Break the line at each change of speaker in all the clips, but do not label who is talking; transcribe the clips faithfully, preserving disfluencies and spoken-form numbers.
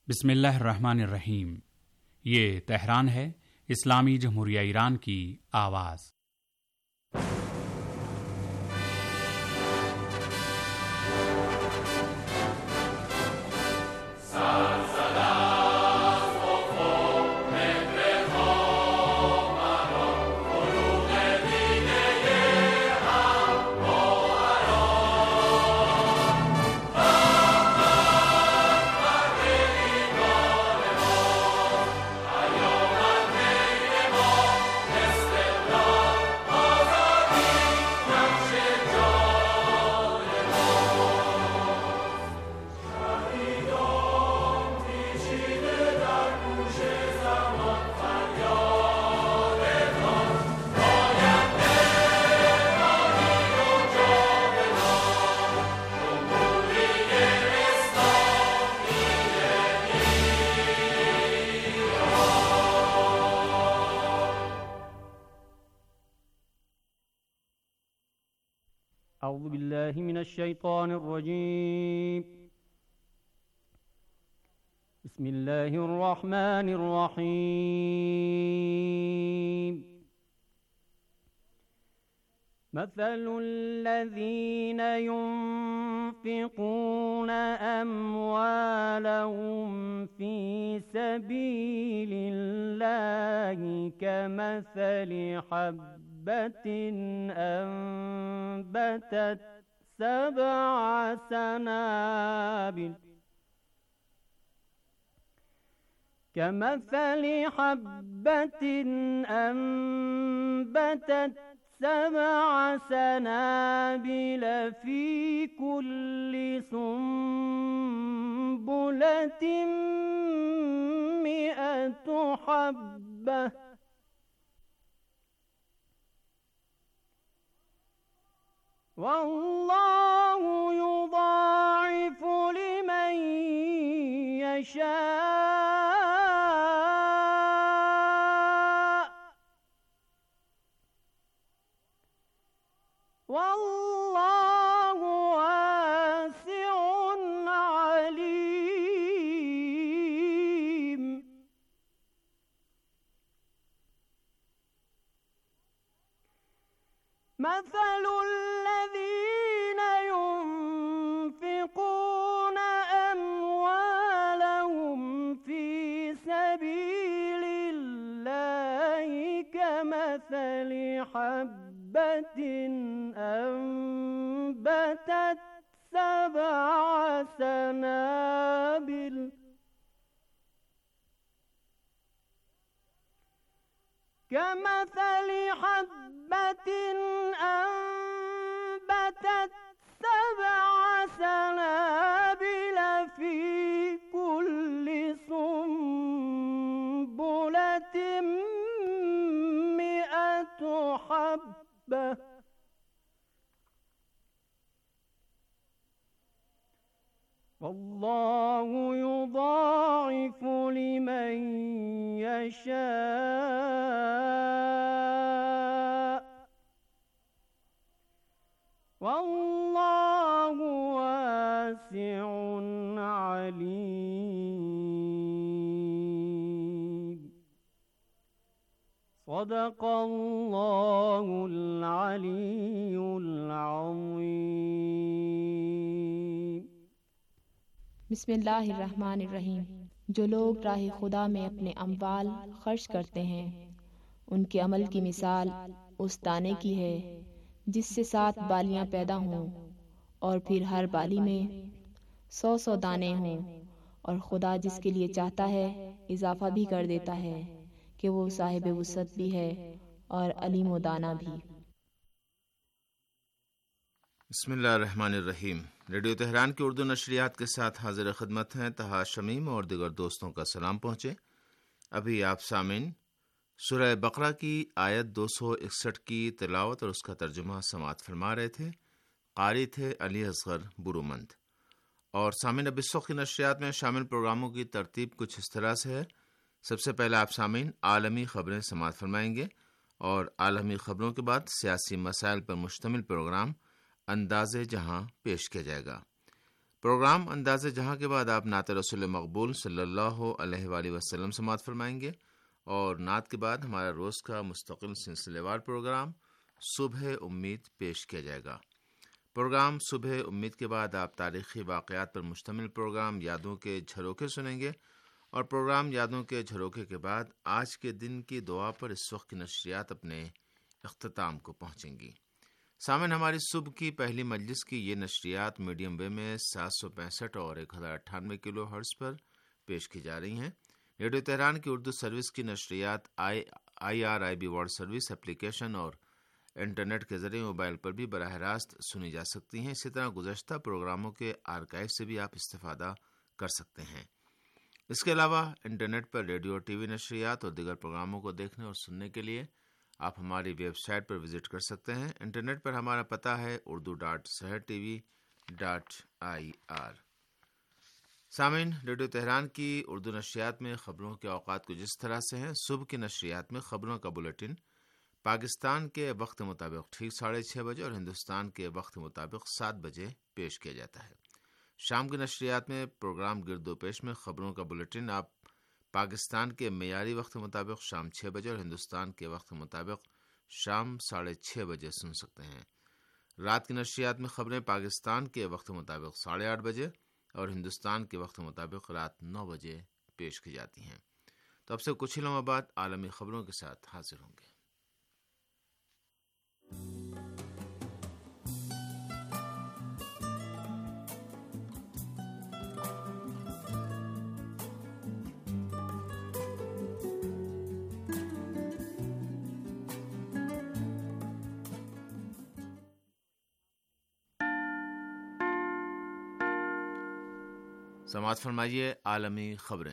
बिस्मिल्लाहिर्रहमानिर्रहीम। ये तेहरान है, इस्लामी जमहूरिया ईरान की आवाज़।
أعوذ بالله من الشيطان الرجيم. بسم الله الرحمن الرحيم. مثل الذين ينفقون أموالهم في سبيل الله كمثل حبة أنبتت سبع سنابل كمثل حبة أنبتت سبع سنابل في كل سنبلة مئة حبة والله يضاعف لمن يشاء والله واسع عليم. مثل الذين ينفقون أموالهم في سبيل الله كمثل حبة أنبتت سبع سنابل كمثل حبة أنبتت سبع سنابل في كل سنبلة مئة حبة والله يضاعف لمن يشاء والله واسع عليم. صدق الله العلي العظيم.
बिस्मिल्लाहिर्रहमानिर्रहीम। जो लोग राह खुदा में अपने अम्वाल खर्च करते हैं उनके अमल की मिसाल उस दाने की है जिससे सात बालियां पैदा हों और फिर हर बाली में सौ सौ दाने हों, और खुदा जिसके लिए चाहता है इजाफा भी कर देता है कि वो साहिब वुसअत भी है और अलीम व दाना भी।
बिस्मिल्लाहिर्रहमानिर्रहीम। रेडियो तेहरान की उर्दू नशरियात के साथ हाजिर खिदमत हैं तहा शमीम और दिगर दोस्तों का सलाम पहुँचे। अभी आप सामिन सूरह बकरा की आयत दो सौ इकसठ की तिलावत और उसका तर्जुमा समाअत फरमा रहे थे। कारी थे अली असगर बुरुमंद। और सामिन अब इस वक्त की नशरियात में शामिल प्रोग्रामों की तरतीब कुछ इस तरह से है। सबसे पहले आप सामिन आलमी खबरें समाअत फरमाएंगे और आलमी खबरों के बाद सियासी मसाइल पर मुश्तमिल प्रोग्राम अंदाज़े जहां पेश किया जाएगा। پروگرام انداز جہاں کے بعد آپ نعت رسول مقبول صلی اللہ علیہ وآلہ وسلم سماعت فرمائیں گے، اور نعت کے بعد ہمارا روز کا مستقل سلسلے وار پروگرام صبح امید پیش کیا جائے گا۔ پروگرام صبح امید کے بعد آپ تاریخی واقعات پر مشتمل پروگرام یادوں کے جھروکے سنیں گے، اور پروگرام یادوں کے جھروکے کے بعد آج کے دن کی دعا پر اس وقت کی نشریات اپنے اختتام کو پہنچیں گی۔ سامعین، ہماری صبح کی پہلی مجلس کی یہ نشریات میڈیم ویو میں سات سو پینسٹھ اور ایک ہزار اٹھانوے کلو ہرٹز پر پیش کی جا رہی ہیں۔ ریڈیو تہران کی اردو سروس کی نشریات آئی I R I B world service application اور انٹرنیٹ کے ذریعے موبائل پر بھی براہ راست سنی جا سکتی ہیں۔ اسی طرح گزشتہ پروگراموں کے آرکائیو سے بھی آپ استفادہ کر سکتے ہیں۔ اس کے علاوہ انٹرنیٹ پر ریڈیو اور ٹی وی نشریات اور دیگر پروگراموں کو دیکھنے اور سننے کے لیے آپ ہماری ویب سائٹ پر وزٹ کر سکتے ہیں۔ انٹرنیٹ پر ہمارا پتہ ہے Urdu dot Sahar T V dot I R. سامعین، ریڈیو تہران کی اردو نشریات میں خبروں کے اوقات کچھ اس طرح سے ہیں۔ صبح کی نشریات میں خبروں کا بلیٹن پاکستان کے وقت مطابق ٹھیک ساڑھے چھ بجے اور ہندوستان کے وقت مطابق سات بجے پیش کیا جاتا ہے۔ شام کی نشریات میں پروگرام گرد و پیش میں خبروں کا بلیٹن آپ پاکستان کے معیاری وقت مطابق شام چھ بجے اور ہندوستان کے وقت مطابق شام ساڑھے چھ بجے سن سکتے ہیں۔ رات کی نشریات میں خبریں پاکستان کے وقت مطابق ساڑھے آٹھ بجے اور ہندوستان کے وقت مطابق رات نو بجے پیش کی جاتی ہیں۔ تو اب سے کچھ ہی لمحوں بعد عالمی خبروں کے ساتھ حاضر ہوں گے۔ سماعت فرمائیے عالمی خبریں۔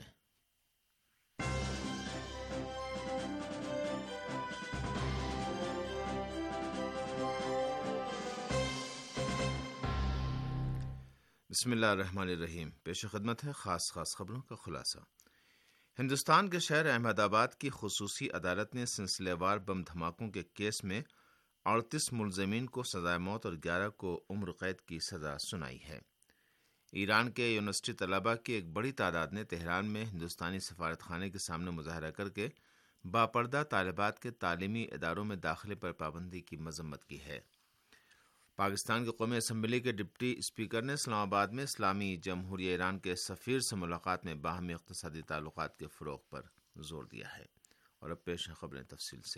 بسم اللہ الرحمن الرحیم۔ پیش خدمت ہے خاص خاص خبروں کا خلاصہ۔ ہندوستان کے شہر احمد آباد کی خصوصی عدالت نے سلسلے وار بم دھماکوں کے کیس میں اڑتیس ملزمین کو سزائے موت اور گیارہ کو عمر قید کی سزا سنائی ہے۔ ایران کے یونیورسٹی طلباء کی ایک بڑی تعداد نے تہران میں ہندوستانی سفارت خانے کے سامنے مظاہرہ کر کے باپردہ طالبات کے تعلیمی اداروں میں داخلے پر پابندی کی مذمت کی ہے۔ پاکستان کی قومی اسمبلی کے ڈپٹی اسپیکر نے اسلام آباد میں اسلامی جمہوریہ ایران کے سفیر سے ملاقات میں باہمی اقتصادی تعلقات کے فروغ پر زور دیا ہے۔ اور اب پیش ہیں خبریں تفصیل سے۔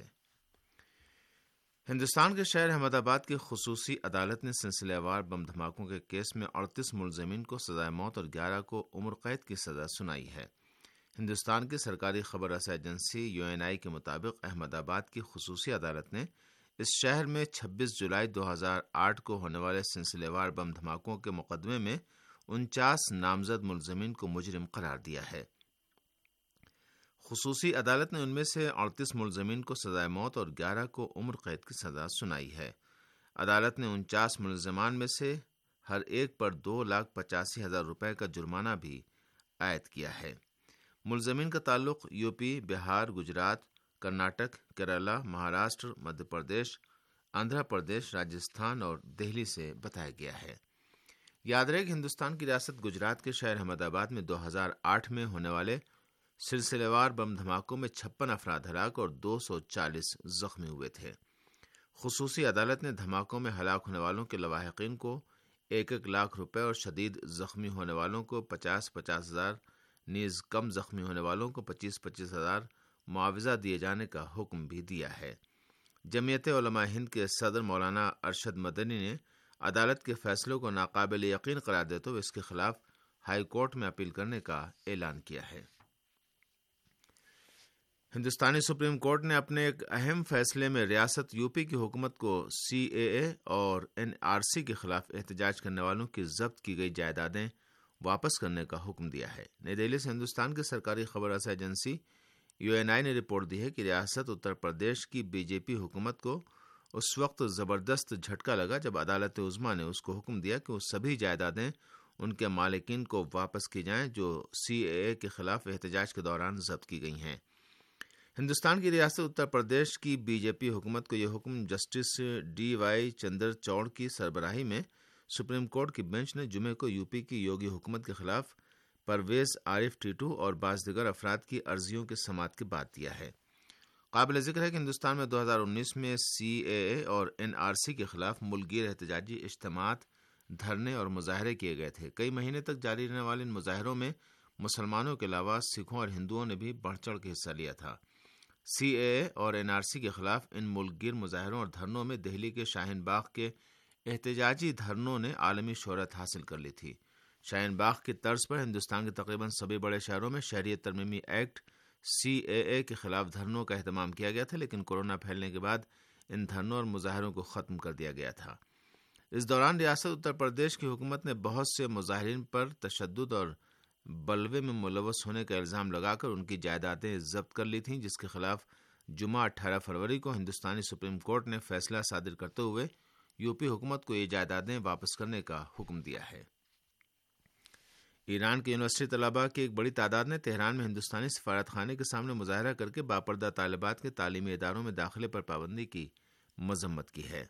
ہندوستان کے شہر احمد آباد کی خصوصی عدالت نے سلسلہ وار بم دھماکوں کے کیس میں اڑتیس ملزمین کو سزائے موت اور گیارہ کو عمر قید کی سزا سنائی ہے۔ ہندوستان کی سرکاری خبر رساں ایجنسی یو این آئی کے مطابق احمد آباد کی خصوصی عدالت نے اس شہر میں چھبیس جولائی دو ہزار آٹھ کو ہونے والے سلسلہ وار بم دھماکوں کے مقدمے میں انچاس نامزد ملزمین کو مجرم قرار دیا ہے۔ خصوصی عدالت نے ان میں سے اڑتیس ملزمین کو سزائے موت اور گیارہ کو عمر قید کی سزا سنائی ہے۔ عدالت نے انچاس ملزمان میں سے ہر ایک پر دو لاکھ پچاسی ہزار روپے کا جرمانہ بھی عائد کیا ہے۔ ملزمین کا تعلق یو پی، بہار، گجرات، کرناٹک، کیرالہ، مہاراشٹر، مدھیہ پردیش، آندھرا پردیش، راجستھان اور دہلی سے بتایا گیا ہے۔ یاد رہے کہ ہندوستان کی ریاست گجرات کے شہر احمد آباد میں دو ہزار آٹھ میں ہونے والے سلسلے وار بم دھماکوں میں چھپن افراد ہلاک اور دو سو چالیس زخمی ہوئے تھے۔ خصوصی عدالت نے دھماکوں میں ہلاک ہونے والوں کے لواحقین کو ایک ایک لاکھ روپے اور شدید زخمی ہونے والوں کو پچاس پچاس ہزار نیز کم زخمی ہونے والوں کو پچیس پچیس ہزار معاوضہ دیے جانے کا حکم بھی دیا ہے۔ جمعیت علماء ہند کے صدر مولانا ارشد مدنی نے عدالت کے فیصلوں کو ناقابل یقین قرار دیتے ہوئے اس کے خلاف ہائی کورٹ میں اپیل کرنے کا اعلان کیا ہے۔ ہندوستانی سپریم کورٹ نے اپنے ایک اہم فیصلے میں ریاست یو پی کی حکومت کو سی اے اے اور این آر سی کے خلاف احتجاج کرنے والوں کی ضبط کی گئی جائیدادیں واپس کرنے کا حکم دیا ہے۔ نئی دہلی سے ہندوستان کی سرکاری خبر رساں ایجنسی یو این آئی نے رپورٹ دی ہے کہ ریاست اتر پردیش کی بی جے پی حکومت کو اس وقت زبردست جھٹکا لگا جب عدالت عظمیٰ نے اس کو حکم دیا کہ وہ سبھی جائیدادیں ان کے مالکین کو واپس کی جائیں جو سی اے اے کے خلاف احتجاج کے دوران ضبط کی گئی ہیں۔ ہندوستان کی ریاست اتر پردیش کی بی جے پی حکومت کو یہ حکم justice D Y Chandrachud کی سربراہی میں سپریم کورٹ کی بینچ نے جمعے کو یو پی کی یوگی حکومت کے خلاف پرویز عارف ٹیٹو اور بعض دیگر افراد کی عرضیوں کی سماعت کے بعد دیا ہے۔ قابل ذکر ہے کہ ہندوستان میں دو ہزار انیس میں سی اے اے اور این آر سی کے خلاف ملک گیر احتجاجی اجتماعات، دھرنے اور مظاہرے کیے گئے تھے۔ کئی مہینے تک جاری رہنے والے ان مظاہروں میں مسلمانوں کے علاوہ سکھوں اور ہندوؤں نے بھی بڑھ چڑھ کے حصہ لیا تھا۔ سی اے اے اور این آر سی کے خلاف ان ملک گیر مظاہروں اور دھرنوں میں دہلی کے شاہین باغ کے احتجاجی دھرنوں نے عالمی شہرت حاصل کر لی تھی۔ شاہین باغ کی طرز پر ہندوستان کے تقریباً سبھی بڑے شہروں میں شہریت ترمیمی ایکٹ سی اے اے کے خلاف دھرنوں کا اہتمام کیا گیا تھا، لیکن کورونا پھیلنے کے بعد ان دھرنوں اور مظاہروں کو ختم کر دیا گیا تھا۔ اس دوران ریاست اتر پردیش کی حکومت نے بہت سے مظاہرین پر تشدد اور بلوے میں ملوث ہونے کا الزام لگا کر ان کی جائیدادیں ضبط کر لی تھیں، جس کے خلاف جمعہ اٹھارہ فروری کو ہندوستانی سپریم کورٹ نے فیصلہ صادر کرتے ہوئے یو پی حکومت کو یہ جائیدادیں واپس کرنے کا حکم دیا ہے۔ ایران کے یونیورسٹی طلباء کی ایک بڑی تعداد نے تہران میں ہندوستانی سفارت خانے کے سامنے مظاہرہ کر کے باپردہ طالبات کے تعلیمی اداروں میں داخلے پر پابندی کی مذمت کی ہے۔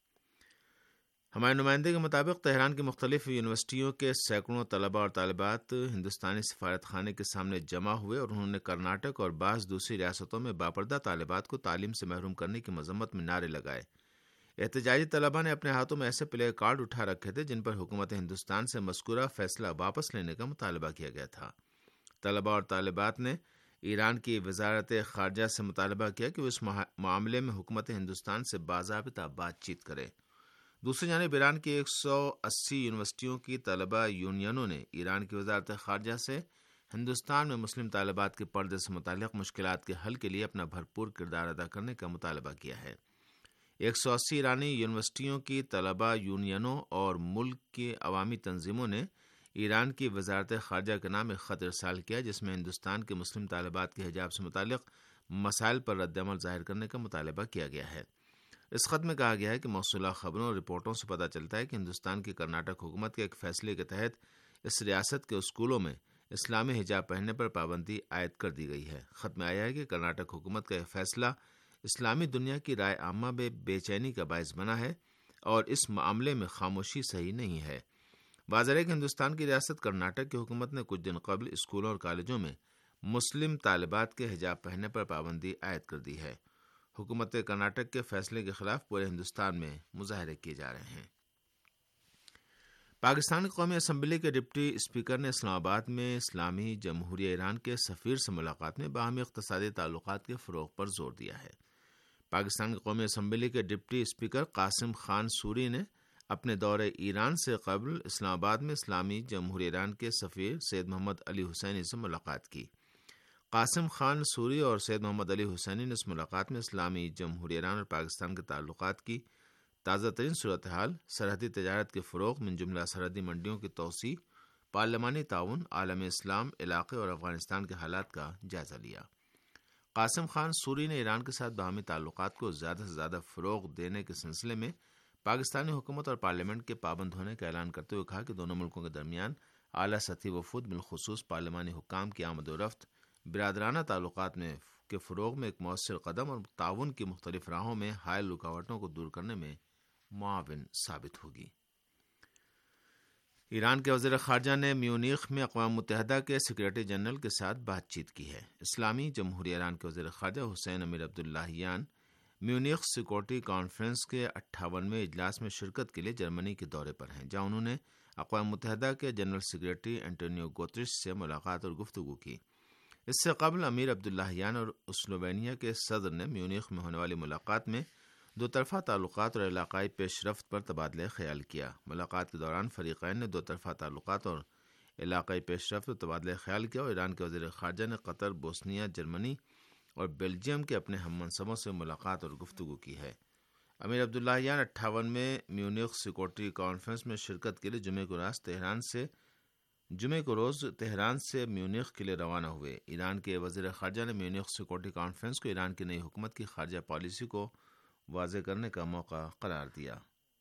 ہمارے نمائندے کے مطابق تہران کی مختلف یونیورسٹیوں کے سینکڑوں طلباء اور طالبات ہندوستانی سفارت خانے کے سامنے جمع ہوئے اور انہوں نے کرناٹک اور بعض دوسری ریاستوں میں باپردہ طالبات کو تعلیم سے محروم کرنے کی مذمت میں نعرے لگائے۔ احتجاجی طلباء نے اپنے ہاتھوں میں ایسے پلے کارڈ اٹھا رکھے تھے جن پر حکومت ہندوستان سے مذکورہ فیصلہ واپس لینے کا مطالبہ کیا گیا تھا۔ طلباء اور طالبات نے ایران کی وزارت خارجہ سے مطالبہ کیا کہ وہ اس معاملے میں حکومت ہندوستان سے باضابطہ بات چیت کرے۔ دوسری جانب ایران کی ایک سو اسی یونیورسٹیوں کی طلباء یونینوں نے ایران کی وزارت خارجہ سے ہندوستان میں مسلم طالبات کے پردے سے متعلق مشکلات کے حل کے لیے اپنا بھرپور کردار ادا کرنے کا مطالبہ کیا ہے۔ ایک سو اسی ایرانی یونیورسٹیوں کی طلباء یونینوں اور ملک کی عوامی تنظیموں نے ایران کی وزارت خارجہ کے نام ایک خط ارسال کیا، جس میں ہندوستان کے مسلم طالبات کے حجاب سے متعلق مسائل پر رد عمل ظاہر کرنے کا مطالبہ کیا گیا ہے۔ اس خط میں کہا گیا ہے کہ موصولہ خبروں اور رپورٹوں سے پتہ چلتا ہے کہ ہندوستان کی کرناٹک حکومت کے ایک فیصلے کے تحت اس ریاست کے اسکولوں میں اسلامی حجاب پہننے پر پابندی عائد کر دی گئی ہے۔ خط میں آیا ہے کہ کرناٹک حکومت کا یہ فیصلہ اسلامی دنیا کی رائے عامہ میں بے چینی کا باعث بنا ہے اور اس معاملے میں خاموشی صحیح نہیں ہے۔ واضح ہے کہ ہندوستان کی ریاست کرناٹک کی حکومت نے کچھ دن قبل اسکولوں اور کالجوں میں مسلم طالبات کے حجاب پہننے پر پابندی عائد کر دی ہے۔ حکومت کرناٹک کے فیصلے کے خلاف پورے ہندوستان میں مظاہرے کیے جا رہے ہیں۔ پاکستان کی قومی اسمبلی کے ڈپٹی اسپیکر نے اسلام آباد میں اسلامی جمہوریہ ایران کے سفیر سے ملاقات میں باہمی اقتصادی تعلقات کے فروغ پر زور دیا ہے۔ پاکستان کی قومی اسمبلی کے ڈپٹی اسپیکر قاسم خان سوری نے اپنے دورے ایران سے قبل اسلام آباد میں اسلامی جمہوریہ ایران کے سفیر سید محمد علی حسینی سے ملاقات کی۔ قاسم خان سوری اور سید محمد علی حسینی نے اس ملاقات میں اسلامی جمہوریہ ایران اور پاکستان کے تعلقات کی تازہ ترین صورتحال، سرحدی تجارت کے فروغ من جملہ سرحدی منڈیوں کی توسیع، پارلیمانی تعاون، عالم اسلام، علاقے اور افغانستان کے حالات کا جائزہ لیا۔ قاسم خان سوری نے ایران کے ساتھ باہمی تعلقات کو زیادہ سے زیادہ فروغ دینے کے سلسلے میں پاکستانی حکومت اور پارلیمنٹ کے پابند ہونے کا اعلان کرتے ہوئے کہا کہ دونوں ملکوں کے درمیان اعلیٰ سطحی وفود بالخصوص پارلیمانی حکام کی آمد و رفت برادرانہ تعلقات میں کے فروغ میں ایک مؤثر قدم اور تعاون کی مختلف راہوں میں حائل رکاوٹوں کو دور کرنے میں معاون ثابت ہوگی۔ ایران کے وزیر خارجہ نے میونخ میں اقوام متحدہ کے سیکرٹری جنرل کے ساتھ بات چیت کی ہے۔ اسلامی جمہوریہ ایران کے وزیر خارجہ Hossein Amir Abdollahian Munich security conference کے اٹھاونویں اجلاس میں شرکت کے لیے جرمنی کے دورے پر ہیں، جہاں انہوں نے اقوام متحدہ کے جنرل سیکرٹری انٹونیو گوتریش سے ملاقات اور گفتگو کی۔ اس سے قبل امیر عبداللہیان اور سلووینیا کے صدر نے میونخ میں ہونے والی ملاقات میں دو طرفہ تعلقات اور علاقائی پیش رفت پر تبادلہ خیال کیا۔ ملاقات کے دوران فریقین نے دو طرفہ تعلقات اور علاقائی پیش رفت پر تبادلہ خیال کیا اور ایران کے وزیر خارجہ نے قطر، بوسنیا، جرمنی اور بیلجیم کے اپنے ہم منصبوں سے ملاقات اور گفتگو کی ہے۔ امیر عبداللہیان اٹھاونویں میونخ سیکورٹی کانفرنس میں شرکت کے لیے جمعے کو راز تہران سے جمعے کو روز تہران سے میونخ کے لیے روانہ ہوئے۔ ایران کے وزیر خارجہ نے میونخ سیکورٹی کانفرنس کو ایران کی نئی حکومت کی خارجہ پالیسی کو واضح کرنے کا موقع قرار دیا۔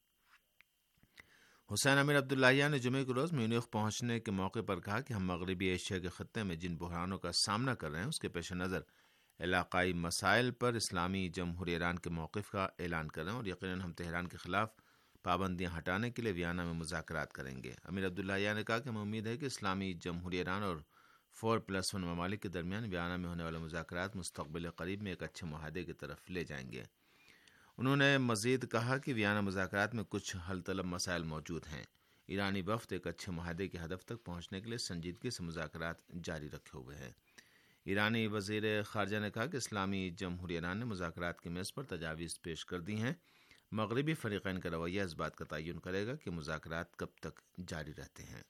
حسین امیر عبداللہیان نے جمعے کے روز میونخ پہنچنے کے موقع پر کہا کہ ہم مغربی ایشیا کے خطے میں جن بحرانوں کا سامنا کر رہے ہیں اس کے پیش نظر علاقائی مسائل پر اسلامی جمہوریہ ایران کے موقف کا اعلان کر رہے ہیں اور یقیناً ہم تہران کے خلاف پابندیاں ہٹانے کے لیے ویانا میں مذاکرات کریں گے۔ امیر عبداللہ نے کہا کہ ہمیں امید ہے کہ اسلامی جمہوریہ ایران اور فور پلس ون ممالک کے درمیان ویانا میں ہونے والے مذاکرات مستقبل قریب میں ایک اچھے معاہدے کی طرف لے جائیں گے۔ انہوں نے مزید کہا کہ ویانا مذاکرات میں کچھ حل طلب مسائل موجود ہیں۔ ایرانی وفد ایک اچھے معاہدے کے ہدف تک پہنچنے کے لیے سنجیدگی سے مذاکرات جاری رکھے ہوئے ہیں۔ ایرانی وزیر خارجہ نے کہا کہ اسلامی جمہوریہ ایران نے مذاکرات کی میز پر تجاویز پیش کر دی ہیں۔ مغربی فریقین کا رویہ اس بات کا تعین کرے گا کہ مذاکرات کب تک جاری رہتے ہیں۔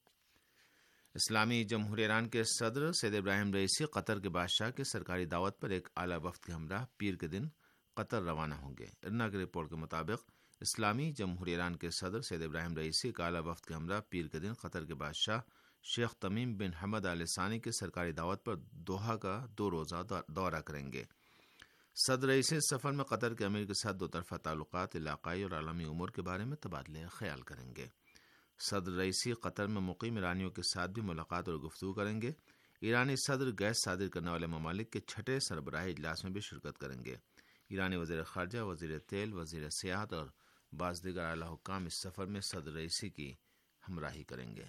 اسلامی جمہوریہ ایران کے صدر سید ابراہیم رئیسی قطر کے بادشاہ کے سرکاری دعوت پر ایک اعلیٰ وفد کے ہمراہ پیر کے دن قطر روانہ ہوں گے۔ ارنا کی رپورٹ کے مطابق اسلامی جمہوریہ ایران کے صدر سید ابراہیم رئیسی ایک اعلیٰ وفد کے ہمراہ پیر کے دن قطر کے بادشاہ شیخ تمیم بن حمد آل ثانی کے سرکاری دعوت پر دوحہ کا دو روزہ دورہ کریں گے۔ صدر رئیسی اس سفر میں قطر کے امیر کے ساتھ دو طرفہ تعلقات، علاقائی اور عالمی امور کے بارے میں تبادلہ خیال کریں گے۔ صدر رئیسی قطر میں مقیم ایرانیوں کے ساتھ بھی ملاقات اور گفتگو کریں گے۔ ایرانی صدر گیس صادر کرنے والے ممالک کے چھٹے سربراہی اجلاس میں بھی شرکت کریں گے۔ ایرانی وزیر خارجہ، وزیر تیل، وزیر سیاحت اور بعض دیگر اعلیٰ حکام اس سفر میں صدر رئیسی کی ہمراہی کریں گے۔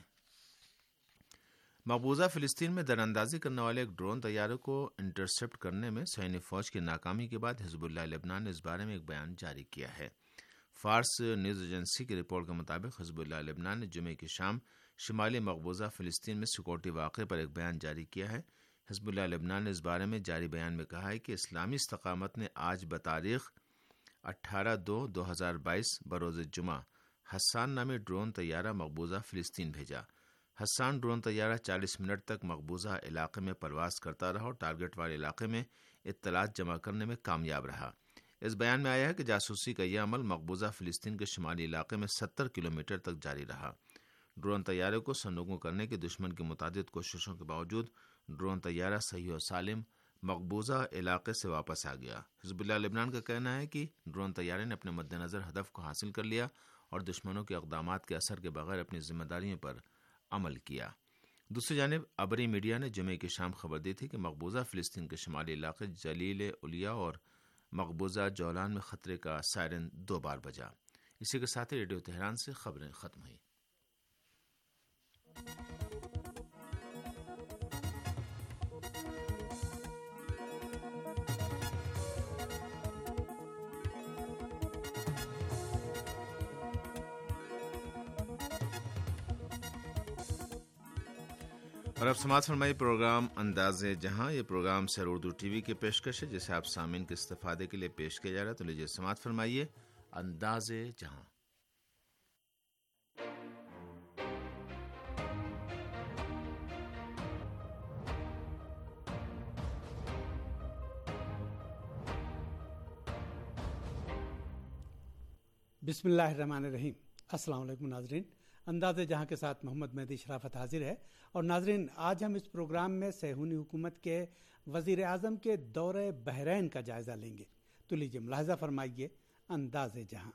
مقبوضہ فلسطین میں در اندازی کرنے والے ایک ڈرون طیارے کو انٹرسپٹ کرنے میں صہیونی فوج کی ناکامی کے بعد حزب اللہ لبنان نے اس بارے میں ایک بیان جاری کیا ہے۔ فارس نیوز ایجنسی کی رپورٹ کے مطابق حزب اللہ لبنان نے جمعے کی شام شمالی مقبوضہ فلسطین میں سیکورٹی واقعے پر ایک بیان جاری کیا ہے۔ حزب اللہ لبنان نے اس بارے میں جاری بیان میں کہا ہے کہ اسلامی استقامت نے آج بتاریخ اٹھارہ دو دو ہزار بائیس بروز جمعہ حسان نامی ڈرون طیارہ مقبوضہ فلسطین بھیجا۔ حسان ڈرون طیارہ چالیس منٹ تک مقبوضہ علاقے میں پرواز کرتا رہا اور ٹارگٹ والے علاقے میں اطلاعات جمع کرنے میں کامیاب رہا۔ اس بیان میں آیا ہے کہ جاسوسی کا یہ عمل مقبوضہ فلسطین کے شمالی علاقے میں ستر کلومیٹر تک جاری رہا۔ ڈرون طیارے کو سرنگوں کرنے کی دشمن کی متعدد کوششوں کے باوجود ڈرون طیارہ صحیح و سالم مقبوضہ علاقے سے واپس آ گیا۔ حزب اللہ لبنان کا کہنا ہے کہ ڈرون طیارے نے اپنے مد نظر ہدف کو حاصل کر لیا اور دشمنوں کے اقدامات کے اثر کے بغیر اپنی ذمہ داریوں پر عمل کیا۔ دوسری جانب عبری میڈیا نے جمعے کی شام خبر دی تھی کہ مقبوضہ فلسطین کے شمالی علاقے جلیل علیا اور مقبوضہ جولان میں خطرے کا سائرن دو بار بجا۔ اسی کے ساتھ ہی ریڈیو تہران سے خبریں ختم ہوئی۔ اور اب سماعت فرمائی پروگرام انداز جہاں۔ یہ programme Sahar Urdu T V کی پیشکش ہے جسے آپ سامعین کے استفادے کے لیے پیش کیا جا رہا ہے۔ تو لیجیے سماعت فرمائیے انداز جہاں۔
بسم اللہ الرحمن الرحیم۔ السلام علیکم ناظرین، انداز جہاں کے ساتھ محمد مہدی شرافت حاضر ہے۔ اور ناظرین، آج ہم اس پروگرام میں صہیونی حکومت کے وزیر اعظم کے دورہ بحرین کا جائزہ لیں گے۔ تو لیجیے ملاحظہ فرمائیے انداز جہاں۔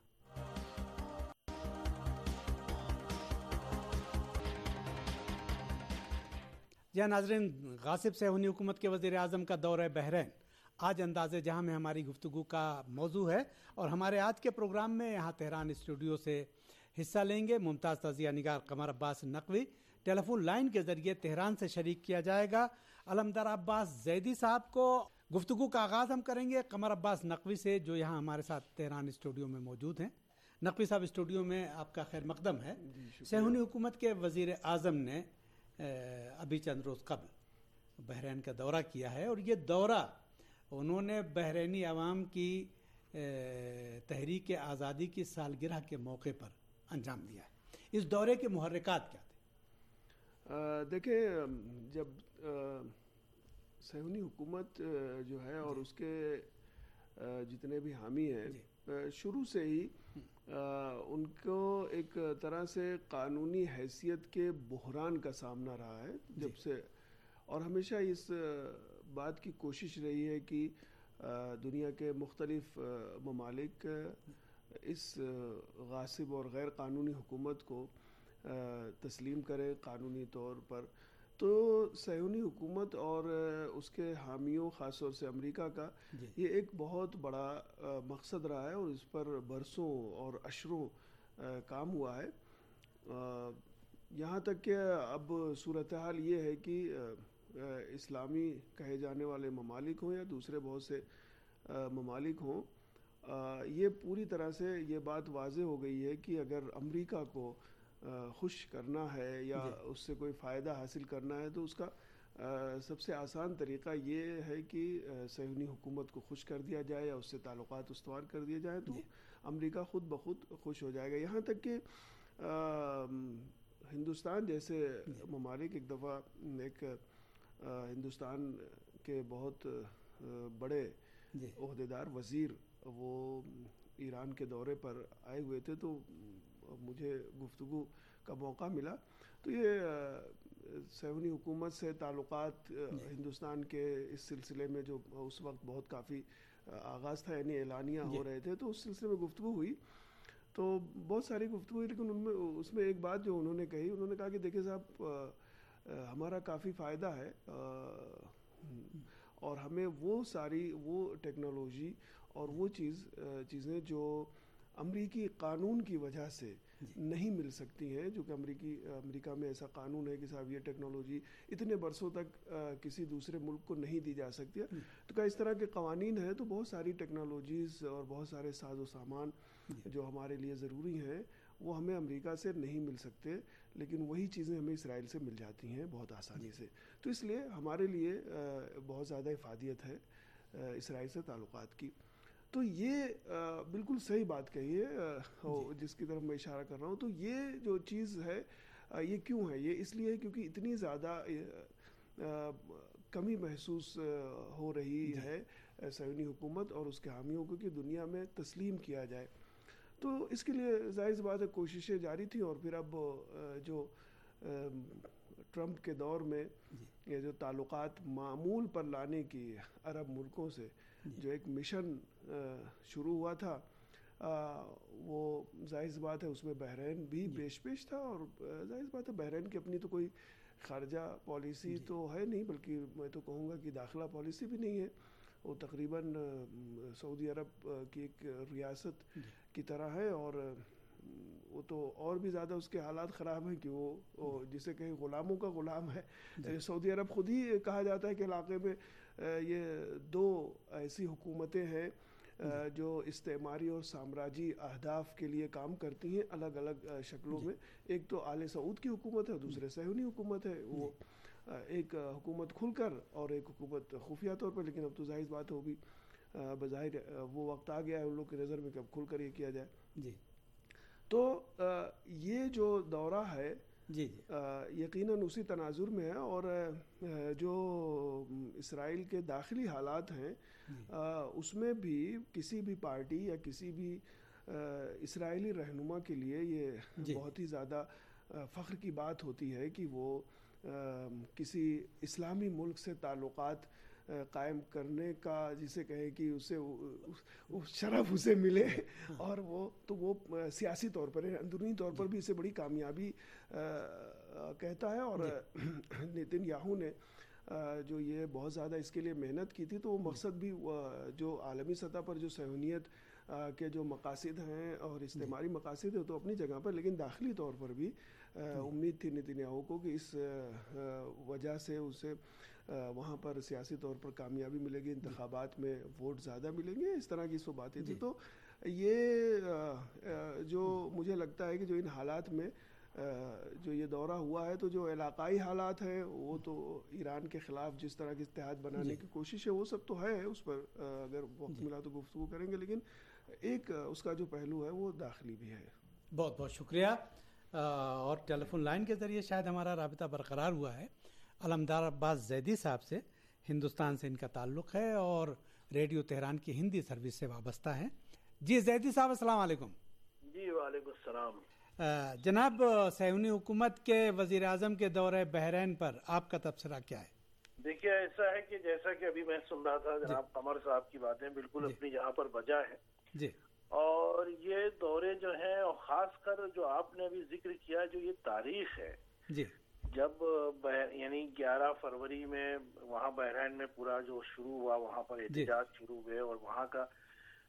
جہاں ناظرین، غاصب صہیونی حکومت کے وزیر اعظم کا دورہ بحرین آج انداز جہاں میں ہماری گفتگو کا موضوع ہے۔ اور ہمارے آج کے پروگرام میں یہاں تہران اسٹوڈیو سے حصہ لیں گے ممتاز تجزیہ نگار Qamar Abbas Naqvi. Telephone line کے ذریعے تہران سے شریک کیا جائے گا علمدار عباس زیدی صاحب کو۔ گفتگو کا آغاز ہم کریں گے قمر عباس نقوی سے، جو یہاں ہمارے ساتھ تہران اسٹوڈیو میں موجود ہیں۔ نقوی صاحب، اسٹوڈیو میں آپ کا خیر مقدم ہے۔ صہیونی حکومت کے وزیر اعظم نے ابھی چند روز قبل بحرین کا دورہ کیا ہے، اور یہ دورہ انہوں نے بحرینی عوام کی تحریک آزادی کی سالگرہ کے موقع پر انجام دیا ہے۔ اس دورے کے محرکات کیا تھے؟
دیکھیں، جب صہیونی حکومت جو ہے اور اس کے جتنے بھی حامی ہیں، شروع سے ہی ان کو ایک طرح سے قانونی حیثیت کے بحران کا سامنا رہا ہے جب سے، اور ہمیشہ اس بات کی کوشش رہی ہے کہ دنیا کے مختلف ممالک اس غاصب اور غیر قانونی حکومت کو تسلیم کریں قانونی طور پر۔ تو صہیونی حکومت اور اس کے حامیوں، خاص طور سے امریکہ کا، یہ ایک بہت بڑا مقصد رہا ہے، اور اس پر برسوں اور اشروں کام ہوا ہے. یہاں تک کہ اب صورتحال یہ ہے کہ اسلامی کہے جانے والے ممالک ہوں یا دوسرے بہت سے ممالک ہوں, یہ پوری طرح سے یہ بات واضح ہو گئی ہے کہ اگر امریکہ کو خوش کرنا ہے یا اس سے کوئی فائدہ حاصل کرنا ہے تو اس کا سب سے آسان طریقہ یہ ہے کہ صہیونی حکومت کو خوش کر دیا جائے یا اس سے تعلقات استوار کر دیے جائیں, تو امریکہ خود بخود خوش ہو جائے گا. یہاں تک کہ ہندوستان جیسے ممالک, ایک دفعہ ایک ہندوستان کے بہت بڑے عہدیدار وزیر وہ ایران کے دورے پر آئے ہوئے تھے, تو مجھے گفتگو کا موقع ملا. تو یہ صہیونی حکومت سے تعلقات ہندوستان کے اس سلسلے میں جو اس وقت بہت کافی آغاز تھا, یعنی اعلانیہ ہو رہے تھے, تو اس سلسلے میں گفتگو ہوئی. تو بہت ساری گفتگو ہوئی, لیکن ان میں اس میں ایک بات جو انہوں نے کہی, انہوں نے کہا کہ دیکھیں صاحب, ہمارا کافی فائدہ ہے اور ہمیں وہ ساری وہ ٹیکنالوجی اور وہ چیز چیزیں جو امریکی قانون کی وجہ سے نہیں مل سکتی ہیں, جو کہ امریکی امریکہ میں ایسا قانون ہے کہ صاحب یہ ٹیکنالوجی اتنے برسوں تک کسی دوسرے ملک کو نہیں دی جا سکتی ہے. تو کیا اس طرح کے قوانین ہیں, تو بہت ساری ٹیکنالوجیز اور بہت سارے ساز و سامان جو ہمارے لیے ضروری ہیں وہ ہمیں امریکہ سے نہیں مل سکتے, لیکن وہی چیزیں ہمیں اسرائیل سے مل جاتی ہیں بہت آسانی سے. تو اس لیے ہمارے لیے بہت زیادہ افادیت ہے اسرائیل سے تعلقات کی. تو یہ بالکل صحیح بات کہی ہے جس کی طرف میں اشارہ کر رہا ہوں. تو یہ جو چیز ہے یہ کیوں ہے, یہ اس لیے کیونکہ اتنی زیادہ کمی محسوس ہو رہی ہے صہیونی حکومت اور اس کے حامیوں کو کہ دنیا میں تسلیم کیا جائے. تو اس کے لیے ظاہر سی بات ہے کوششیں جاری تھیں, اور پھر اب جو ٹرمپ کے دور میں یہ جو تعلقات معمول پر لانے کی عرب ملکوں سے جو ایک مشن شروع ہوا تھا, وہ ظاہر سی بات ہے اس میں بحرین بھی پیش پیش تھا, اور ظاہر سی بات ہے بحرین کی اپنی تو کوئی خارجہ پالیسی تو ہے نہیں, بلکہ میں تو کہوں گا کہ داخلہ پالیسی بھی نہیں ہے. وہ تقریباً سعودی عرب کی ایک ریاست کی طرح ہے, اور وہ تو اور بھی زیادہ اس کے حالات خراب ہیں کہ وہ جسے کہیں غلاموں کا غلام ہے. سعودی عرب خود ہی کہا جاتا ہے کہ علاقے میں یہ دو ایسی حکومتیں ہیں جو استعماری اور سامراجی اہداف کے لیے کام کرتی ہیں الگ الگ شکلوں میں. ایک تو آل سعود کی حکومت ہے, دوسرے صہیونی حکومت ہے. وہ ایک حکومت کھل کر اور ایک حکومت خفیہ طور پر, لیکن اب تو ظاہر بات ہو بھی بظاہر وہ وقت آ گیا ہے ان لوگ کی نظر میں کہ اب کھل کر یہ کیا جائے.
جی
تو یہ جو دورہ ہے
جی
یقیناً اسی تناظر میں ہے, اور جو اسرائیل کے داخلی حالات ہیں اس میں بھی کسی بھی پارٹی یا کسی بھی اسرائیلی رہنما کے لیے یہ بہت ہی زیادہ فخر کی بات ہوتی ہے کہ وہ کسی اسلامی ملک سے تعلقات قائم کرنے کا جسے کہیں کہ اسے شرف اسے ملے, اور وہ تو وہ سیاسی طور پر اندرونی طور پر بھی اسے بڑی کامیابی کہتا ہے. اور نیتن یاہو نے جو یہ بہت زیادہ اس کے لیے محنت کی تھی, تو وہ مقصد بھی جو عالمی سطح پر جو صہیونیت کے جو مقاصد ہیں اور استعماری مقاصد ہیں تو اپنی جگہ پر, لیکن داخلی طور پر بھی امید تھی نیتن یاہو کو کہ اس وجہ سے اسے وہاں پر سیاسی طور پر کامیابی ملے گی, انتخابات میں ووٹ زیادہ ملیں گے, اس طرح کی سو باتیں تھیں. تو یہ جو مجھے لگتا ہے کہ جو ان حالات میں جو یہ دورہ ہوا ہے, تو جو علاقائی حالات ہیں وہ تو ایران کے خلاف جس طرح کی اتحاد بنانے کی کوشش ہے وہ سب تو ہے, اس پر اگر وقت ملا تو گفتگو کریں گے, لیکن ایک اس کا جو پہلو ہے وہ داخلی بھی ہے.
بہت بہت شکریہ. اور ٹیلی فون لائن کے ذریعے شاید ہمارا رابطہ برقرار ہوا ہے علمدار عباس زیدی صاحب سے. ہندوستان سے ان کا تعلق ہے اور ریڈیو تہران کی ہندی سروس سے وابستہ ہیں. جی زیدی صاحب السلام علیکم.
جی وعلیکم السلام.
جناب, صہیونی حکومت کے وزیر اعظم کے دورہ بحرین پر آپ کا تبصرہ کیا ہے؟
دیکھیے ایسا ہے کہ جیسا کہ ابھی میں سن رہا تھا جناب قمر صاحب کی باتیں بالکل اپنی جہاں پر بجا ہے
جی,
اور یہ دورے جو ہیں اور خاص کر جو آپ نے ابھی ذکر کیا جو یہ تاریخ ہے
جی,
جب یعنی گیارہ فروری میں وہاں بحرین میں پورا جو شروع ہوا وہاں پر احتجاج شروع ہوئے اور وہاں کا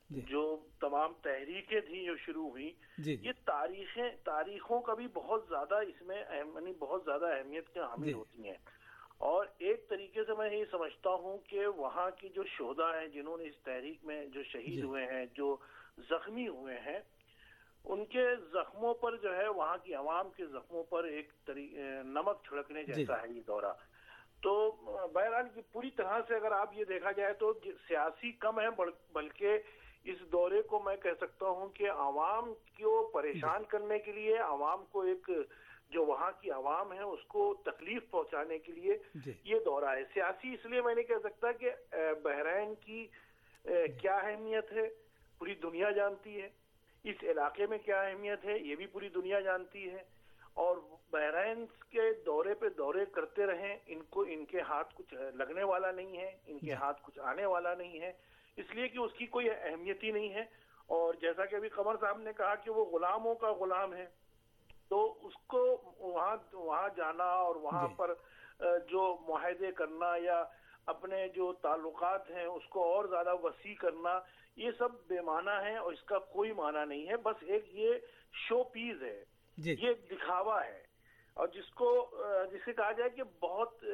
جو تمام تحریکیں تھیں جو شروع ہوئی، یہ تاریخیں تاریخوں کا بھی بہت زیادہ اس میں یعنی بہت زیادہ اہمیت کے حامل ہوتی ہیں. اور ایک طریقے سے میں یہ سمجھتا ہوں کہ وہاں کی جو شہداء ہیں جنہوں نے اس تحریک میں جو شہید ہوئے ہیں، جو زخمی ہوئے ہیں، ان کے زخموں پر جو ہے وہاں کی عوام کے زخموں پر ایک نمک چھڑکنے جیسا ہے یہ دورہ. تو بہرحال یہ پوری طرح سے اگر آپ یہ دیکھا جائے تو سیاسی کم ہے، بلکہ اس دورے کو میں کہہ سکتا ہوں کہ عوام کو پریشان کرنے کے لیے، عوام کو ایک جو وہاں کی عوام ہے اس کو تکلیف پہنچانے کے لیے یہ دورہ ہے. سیاسی اس لیے میں نہیں کہہ سکتا کہ بحرین کی کیا اہمیت ہے پوری دنیا جانتی ہے، اس علاقے میں کیا اہمیت ہے یہ بھی پوری دنیا جانتی ہے، اور بحرین کے دورے پہ دورے کرتے رہیں، ان کو ان کے ہاتھ کچھ لگنے والا نہیں ہے، ان کے ہاتھ کچھ آنے والا نہیں ہے، اس لیے کہ اس کی کوئی اہمیت ہی نہیں ہے. اور جیسا کہ ابھی قمر صاحب نے کہا کہ وہ غلاموں کا غلام ہے، تو اس کو وہاں وہاں جانا اور وہاں پر جو معاہدے کرنا یا اپنے جو تعلقات ہیں اس کو اور زیادہ وسیع کرنا، یہ سب بے معنی ہے اور اس کا کوئی معنی نہیں ہے. بس ایک یہ شو پیس ہے، یہ دکھاوا ہے، اور جس کو جسے کہا جائے کہ بہت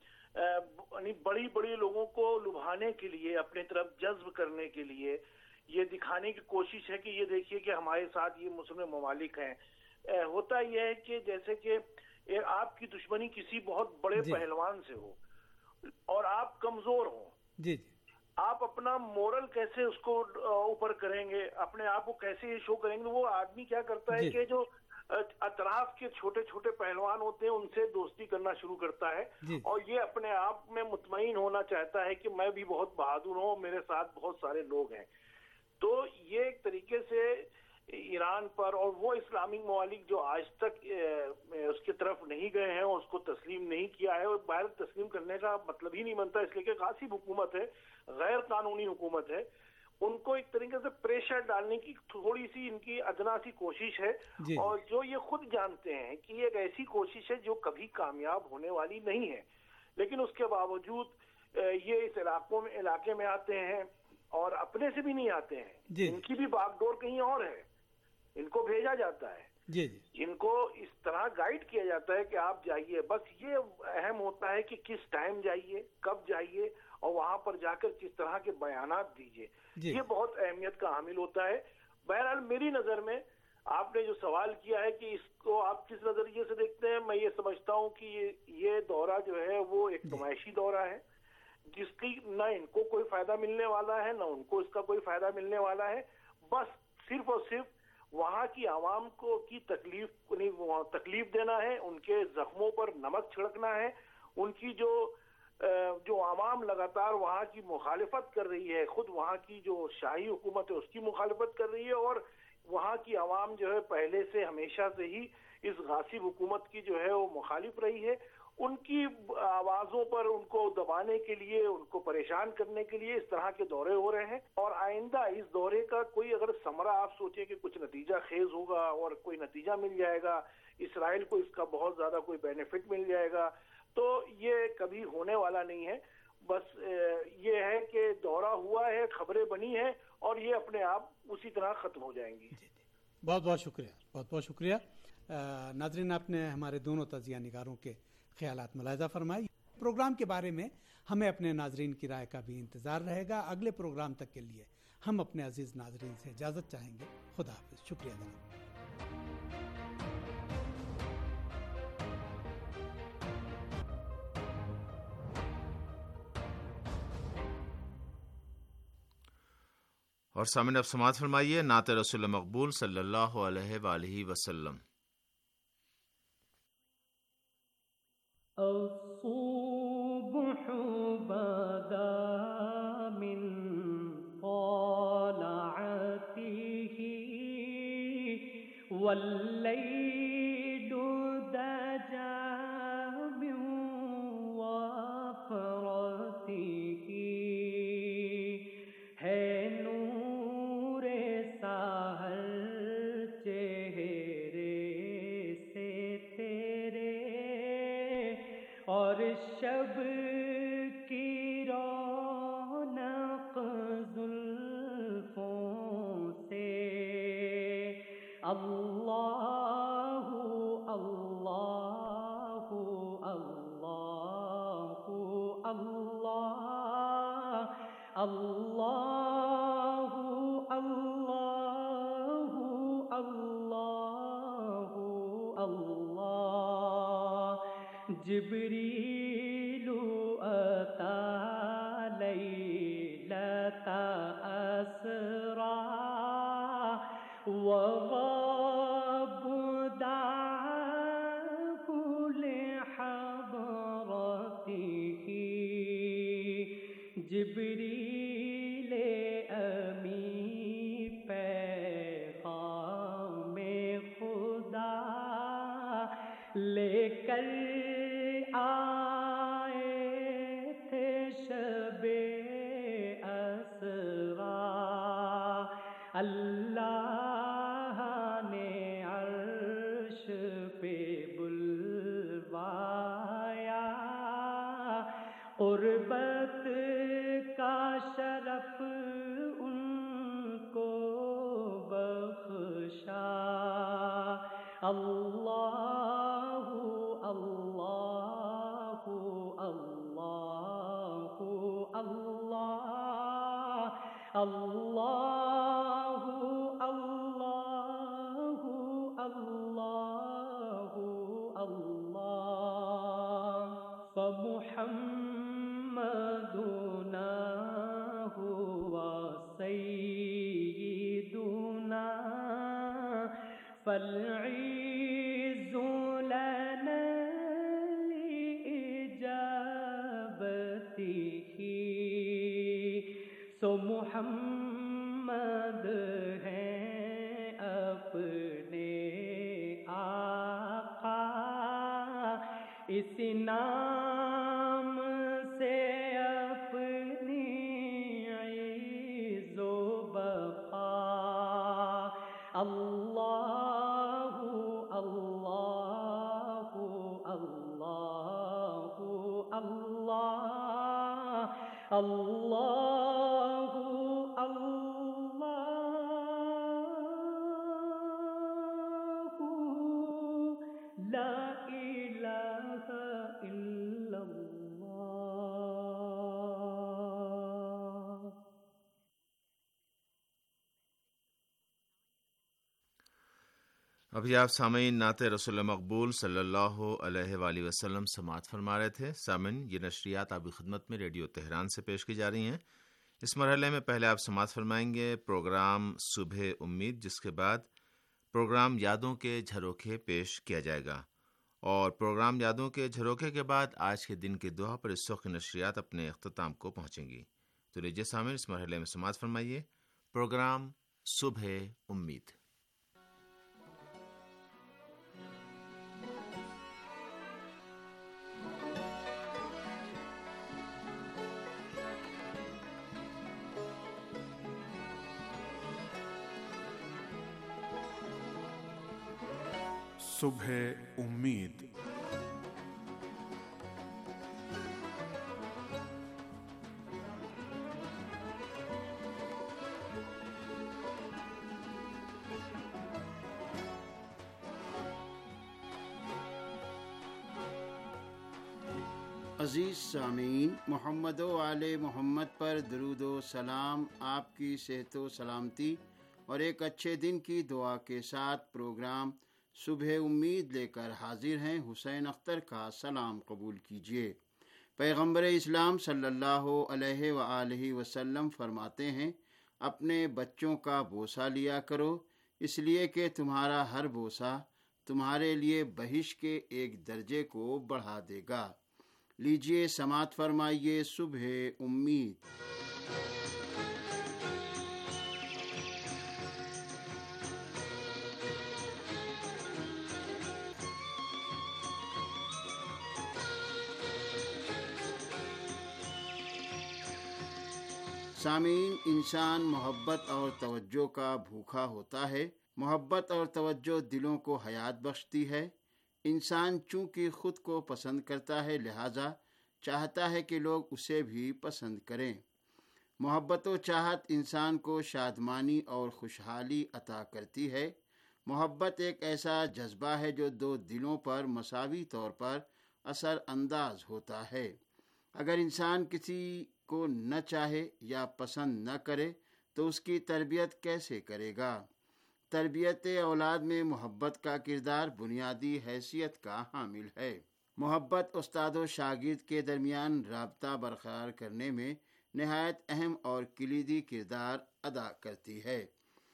بڑی بڑی لوگوں کو لبھانے کے لیے، اپنے طرف جذب کرنے کے لیے یہ دکھانے کی کوشش ہے کہ یہ دیکھیے کہ ہمارے ساتھ یہ مسلم ممالک ہیں. ہوتا یہ ہے کہ جیسے کہ آپ کی دشمنی کسی بہت بڑے پہلوان سے ہو اور آپ کمزور ہوں، جی آپ اپنا مورل کیسے اس کو اوپر کریں گے، اپنے آپ کو کیسے یہ شو کریں گے. وہ آدمی کیا کرتا ہے کہ جو اطراف کے چھوٹے چھوٹے پہلوان ہوتے ہیں ان سے دوستی کرنا شروع کرتا ہے، اور یہ اپنے آپ میں مطمئن ہونا چاہتا ہے کہ میں بھی بہت بہادر ہوں، میرے ساتھ بہت سارے لوگ ہیں. تو یہ ایک طریقے سے ایران پر اور وہ اسلامی ممالک جو آج تک اس کی طرف نہیں گئے ہیں اور اس کو تسلیم نہیں کیا ہے، اور باہر تسلیم کرنے کا مطلب ہی نہیں بنتا، اس لیے کہ غاصب حکومت ہے، غیر قانونی حکومت ہے، ان کو ایک طریقے سے پریشر ڈالنے کی تھوڑی سی ان کی ادنا سی کوشش ہے. اور جو یہ خود جانتے ہیں کہ یہ ایک ایسی کوشش ہے جو کبھی کامیاب ہونے والی نہیں ہے، لیکن اس کے باوجود یہ اس علاقوں میں علاقے میں آتے ہیں اور اپنے سے بھی نہیں آتے ہیں، ان کی بھی باغ ڈور کہیں اور ہے، ان کو بھیجا جاتا ہے، جی جی ان کو اس طرح گائیڈ کیا جاتا ہے کہ آپ جائیے. بس یہ اہم ہوتا ہے کہ کس ٹائم جائیے، کب جائیے، اور وہاں پر جا کر کس طرح کے بیانات دیجیے، یہ بہت اہمیت کا حامل ہوتا ہے. بہرحال میری نظر میں آپ نے جو سوال کیا ہے کہ اس کو آپ کس نظریے سے دیکھتے ہیں، میں یہ سمجھتا ہوں کہ یہ دورہ جو ہے وہ ایک نمائشی دورہ ہے جس کی نہ ان کو کوئی فائدہ ملنے والا ہے نہ ان کو اس کا کوئی فائدہ ملنے والا ہے. بس صرف اور صرف وہاں کی عوام کو کی تکلیف تکلیف دینا ہے، ان کے زخموں پر نمک چھڑکنا ہے. ان کی جو جو عوام لگاتار وہاں کی مخالفت کر رہی ہے، خود وہاں کی جو شاہی حکومت ہے اس کی مخالفت کر رہی ہے، اور وہاں کی عوام جو ہے پہلے سے ہمیشہ سے ہی اس غاصب حکومت کی جو ہے وہ مخالف رہی ہے. ان کی آوازوں پر ان کو دبانے کے لیے، ان کو پریشان کرنے کے لیے اس طرح کے دورے ہو رہے ہیں. اور آئندہ اس دورے کا کوئی اگر ثمرہ آپ سوچیں کہ کچھ نتیجہ خیز ہوگا اور کوئی نتیجہ مل جائے گا، اسرائیل کو اس کا بہت زیادہ کوئی بینیفٹ مل جائے گا، تو یہ کبھی ہونے والا نہیں ہے. بس یہ ہے کہ دورہ ہوا ہے، خبریں بنی ہیں، اور یہ اپنے آپ اسی طرح ختم ہو جائیں گی.
بہت بہت شکریہ، بہت بہت شکریہ. ناظرین، آپ نے ہمارے دونوں تجزیہ نگاروں کے خیالات ملاحظہ فرمائی. پروگرام کے بارے میں ہمیں اپنے ناظرین کی رائے کا بھی انتظار رہے گا. اگلے پروگرام تک کے لیے ہم اپنے عزیز ناظرین سے اجازت چاہیں گے. خدا حافظ. شکریہ جناب.
اور سامعین اب سماعت فرمائیے نعت رسول مقبول صلی اللہ علیہ وآلہ وسلم.
الصبح بدا من طلعته والليل دجا من وفرته ہے نور سحر چہرے سے تیرے اور شب کی رونق زلفوں اللہ اللہ اللہ اللہ اللہ اللہ اللہ اللہ جبریل اتی لیلۃ اسری وغاب دعاه لحضرته جبریل امی پیغام خدا لے کر آئے تھے شب اسرا اللہ نے عرش پہ بلوایا قربت کا شرف ان کو بخشا اللہ اللہ اللہ اللہ اللہ اللہ اللہ اللہ فمحمدنا ہوا سیدنا فالعز لنا لإجابته سو محمد ہیں اپنے آقا اس نام سے اپنی عز و بقا اللہ اللہ اللہ اللہ اللہ اللہ لا الہ الا اللہ.
ابھی آپ سامعین نعت رسول مقبول صلی اللہ علیہ وآلہ وسلم سماعت فرما رہے تھے. سامعین، یہ نشریات آپ کی خدمت میں ریڈیو تہران سے پیش کی جا رہی ہیں. اس مرحلے میں پہلے آپ سماعت فرمائیں گے پروگرام صبح امید، جس کے بعد پروگرام یادوں کے جھروکے پیش کیا جائے گا، اور پروگرام یادوں کے جھروکے کے بعد آج کے دن کی دعا پر اس وقت نشریات اپنے اختتام کو پہنچیں گی. تو لیجیے سامعین، اس مرحلے میں سماعت فرمائیے پروگرام صبح امید.
صبح امید.
عزیز سامعین، محمد و آل محمد پر درود و سلام. آپ کی صحت و سلامتی اور ایک اچھے دن کی دعا کے ساتھ پروگرام صبح امید لے کر حاضر ہیں. حسین اختر کا سلام قبول کیجیے. پیغمبر اسلام صلی اللہ علیہ وآلہ وسلم فرماتے ہیں، اپنے بچوں کا بوسہ لیا کرو، اس لیے کہ تمہارا ہر بوسہ تمہارے لیے بہشت کے ایک درجے کو بڑھا دے گا. لیجیے سماعت فرمائیے صبح امید. سامعین، انسان محبت اور توجہ کا بھوکا ہوتا ہے. محبت اور توجہ دلوں کو حیات بخشتی ہے. انسان چونکہ خود کو پسند کرتا ہے، لہذا چاہتا ہے کہ لوگ اسے بھی پسند کریں. محبت و چاہت انسان کو شادمانی اور خوشحالی عطا کرتی ہے. محبت ایک ایسا جذبہ ہے جو دو دلوں پر مساوی طور پر اثر انداز ہوتا ہے۔ اگر انسان کسی کو نہ چاہے یا پسند نہ کرے تو اس کی تربیت کیسے کرے گا؟ تربیت اولاد میں محبت کا کردار بنیادی حیثیت کا حامل ہے۔ محبت استاد و شاگرد کے درمیان رابطہ برقرار کرنے میں نہایت اہم اور کلیدی کردار ادا کرتی ہے۔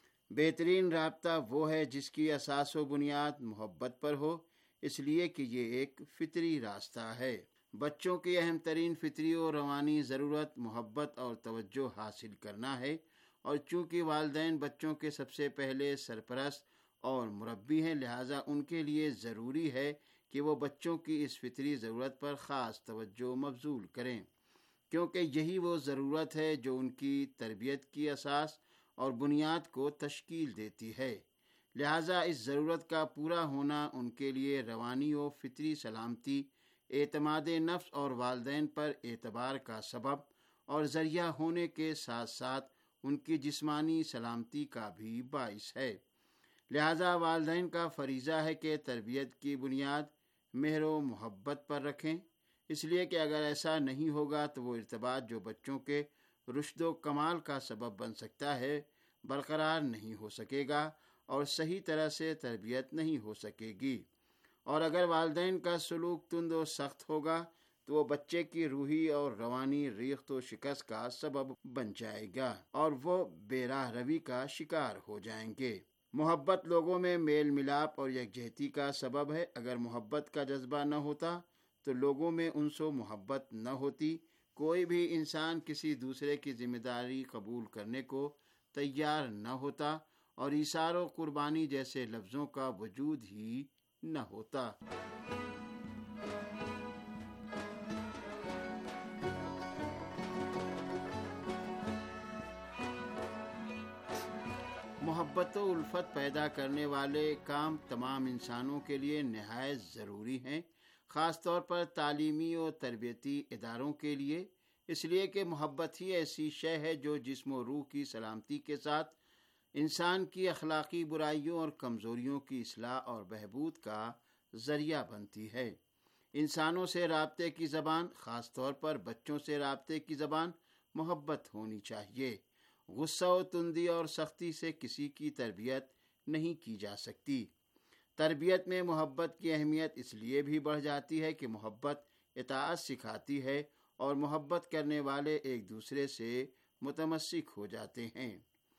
بہترین رابطہ وہ ہے جس کی اساس و بنیاد محبت پر ہو، اس لیے کہ یہ ایک فطری راستہ ہے۔ بچوں کی اہم ترین فطری و روانی ضرورت محبت اور توجہ حاصل کرنا ہے، اور چونکہ والدین بچوں کے سب سے پہلے سرپرست اور مربی ہیں، لہٰذا ان کے لیے ضروری ہے کہ وہ بچوں کی اس فطری ضرورت پر خاص توجہ مبذول کریں، کیونکہ یہی وہ ضرورت ہے جو ان کی تربیت کی اساس اور بنیاد کو تشکیل دیتی ہے۔ لہٰذا اس ضرورت کا پورا ہونا ان کے لیے روانی و فطری سلامتی، اعتماد نفس اور والدین پر اعتبار کا سبب اور ذریعہ ہونے کے ساتھ ساتھ ان کی جسمانی سلامتی کا بھی باعث ہے۔ لہٰذا والدین کا فریضہ ہے کہ تربیت کی بنیاد مہر و محبت پر رکھیں، اس لیے کہ اگر ایسا نہیں ہوگا تو وہ ارتباط جو بچوں کے رشد و کمال کا سبب بن سکتا ہے برقرار نہیں ہو سکے گا اور صحیح طرح سے تربیت نہیں ہو سکے گی۔ اور اگر والدین کا سلوک تند و سخت ہوگا تو وہ بچے کی روحی اور روانی ریخت و شکست کا سبب بن جائے گا اور وہ بے راہ روی کا شکار ہو جائیں گے۔ محبت لوگوں میں میل ملاپ اور یکجہتی کا سبب ہے۔ اگر محبت کا جذبہ نہ ہوتا تو لوگوں میں انس و محبت نہ ہوتی، کوئی بھی انسان کسی دوسرے کی ذمہ داری قبول کرنے کو تیار نہ ہوتا اور ایثار و قربانی جیسے لفظوں کا وجود ہی نہ ہوتا۔ محبت و الفت پیدا کرنے والے کام تمام انسانوں کے لیے نہایت ضروری ہیں، خاص طور پر تعلیمی و تربیتی اداروں کے لیے، اس لیے کہ محبت ہی ایسی شے ہے جو جسم و روح کی سلامتی کے ساتھ انسان کی اخلاقی برائیوں اور کمزوریوں کی اصلاح اور بہبود کا ذریعہ بنتی ہے۔ انسانوں سے رابطے کی زبان، خاص طور پر بچوں سے رابطے کی زبان محبت ہونی چاہیے۔ غصہ و تندی اور سختی سے کسی کی تربیت نہیں کی جا سکتی۔ تربیت میں محبت کی اہمیت اس لیے بھی بڑھ جاتی ہے کہ محبت اطاعت سکھاتی ہے اور محبت کرنے والے ایک دوسرے سے متمسک ہو جاتے ہیں۔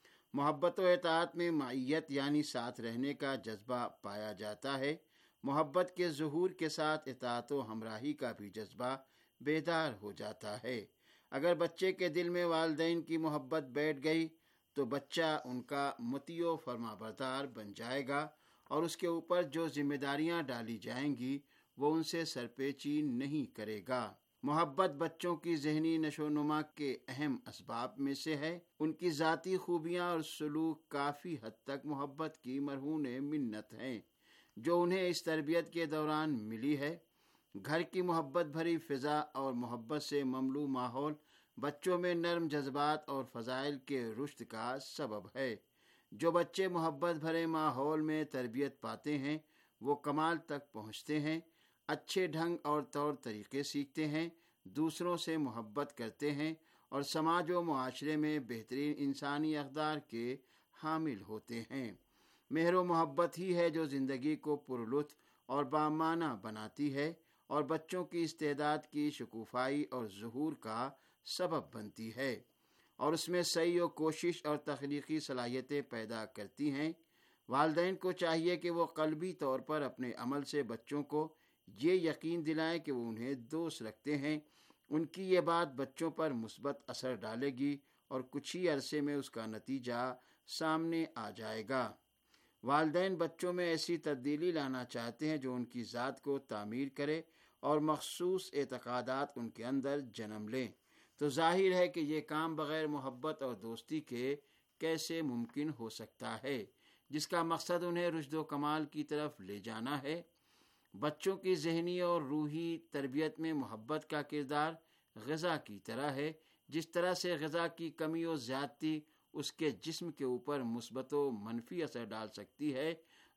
محبت و اطاعت میں معیت یعنی ساتھ رہنے کا جذبہ پایا جاتا ہے۔ محبت کے ظہور کے ساتھ اطاعت و ہمراہی کا بھی جذبہ بیدار ہو جاتا ہے۔ اگر بچے کے دل میں والدین کی محبت بیٹھ گئی تو بچہ ان کا مطیع و فرما بردار بن جائے گا اور اس کے اوپر جو ذمہ داریاں ڈالی جائیں گی وہ ان سے سرپیچی نہیں کرے گا۔ محبت بچوں کی ذہنی نشو و نما کے اہم اسباب میں سے ہے۔ ان کی ذاتی خوبیاں اور سلوک کافی حد تک محبت کی مرہون منت ہیں جو انہیں اس تربیت کے دوران ملی ہے۔ گھر کی محبت بھری فضا اور محبت سے مملو ماحول بچوں میں نرم جذبات اور فضائل کے رشد کا سبب ہے۔ جو بچے محبت بھرے ماحول میں تربیت پاتے ہیں وہ کمال تک پہنچتے ہیں، اچھے ڈھنگ اور طور طریقے سیکھتے ہیں، دوسروں سے محبت کرتے ہیں اور سماج و معاشرے میں بہترین انسانی اقدار کے حامل ہوتے ہیں۔ مہر و محبت ہی ہے جو زندگی کو پرلطف اور بامعنی بناتی ہے اور بچوں کی استعداد کی شکوفائی اور ظہور کا سبب بنتی ہے اور اس میں سعی و کوشش اور تخلیقی صلاحیتیں پیدا کرتی ہیں۔ والدین کو چاہیے کہ وہ قلبی طور پر اپنے عمل سے بچوں کو یہ یقین دلائیں کہ وہ انہیں دوست رکھتے ہیں۔ ان کی یہ بات بچوں پر مثبت اثر ڈالے گی اور کچھ ہی عرصے میں اس کا نتیجہ سامنے آ جائے گا۔ والدین بچوں میں ایسی تبدیلی لانا چاہتے ہیں جو ان کی ذات کو تعمیر کرے اور مخصوص اعتقادات ان کے اندر جنم لیں، تو ظاہر ہے کہ یہ کام بغیر محبت اور دوستی کے کیسے ممکن ہو سکتا ہے، جس کا مقصد انہیں رشد و کمال کی طرف لے جانا ہے۔ بچوں کی ذہنی اور روحی تربیت میں محبت کا کردار غذا کی طرح ہے۔ جس طرح سے غذا کی کمی و زیادتی اس کے جسم کے اوپر مثبت و منفی اثر ڈال سکتی ہے،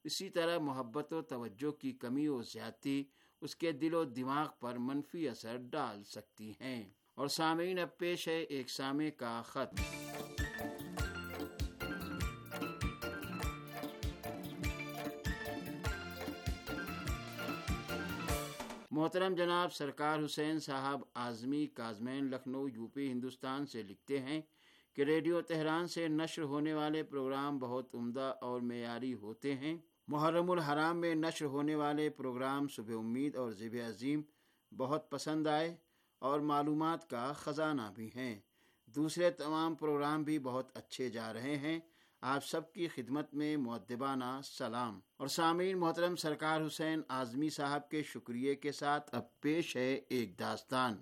اسی طرح محبت و توجہ کی کمی و زیادتی اس کے دل و دماغ پر منفی اثر ڈال سکتی ہیں۔ اور سامعین، اب پیش ہے ایک سامع کا خط۔ محترم جناب سرکار حسین صاحب اعظمی کاظمین، لکھنؤ، یو پی، ہندوستان سے لکھتے ہیں کہ ریڈیو تہران سے نشر ہونے والے پروگرام بہت عمدہ اور معیاری ہوتے ہیں۔ محرم الحرام میں نشر ہونے والے پروگرام صبح امید اور ذبح عظیم بہت پسند آئے اور معلومات کا خزانہ بھی ہیں۔ دوسرے تمام پروگرام بھی بہت اچھے جا رہے ہیں۔ آپ سب کی خدمت میں مؤدبانہ سلام۔ اور سامعین، محترم سرکار حسین اعظمی صاحب کے شکریہ کے ساتھ اب پیش ہے ایک داستان۔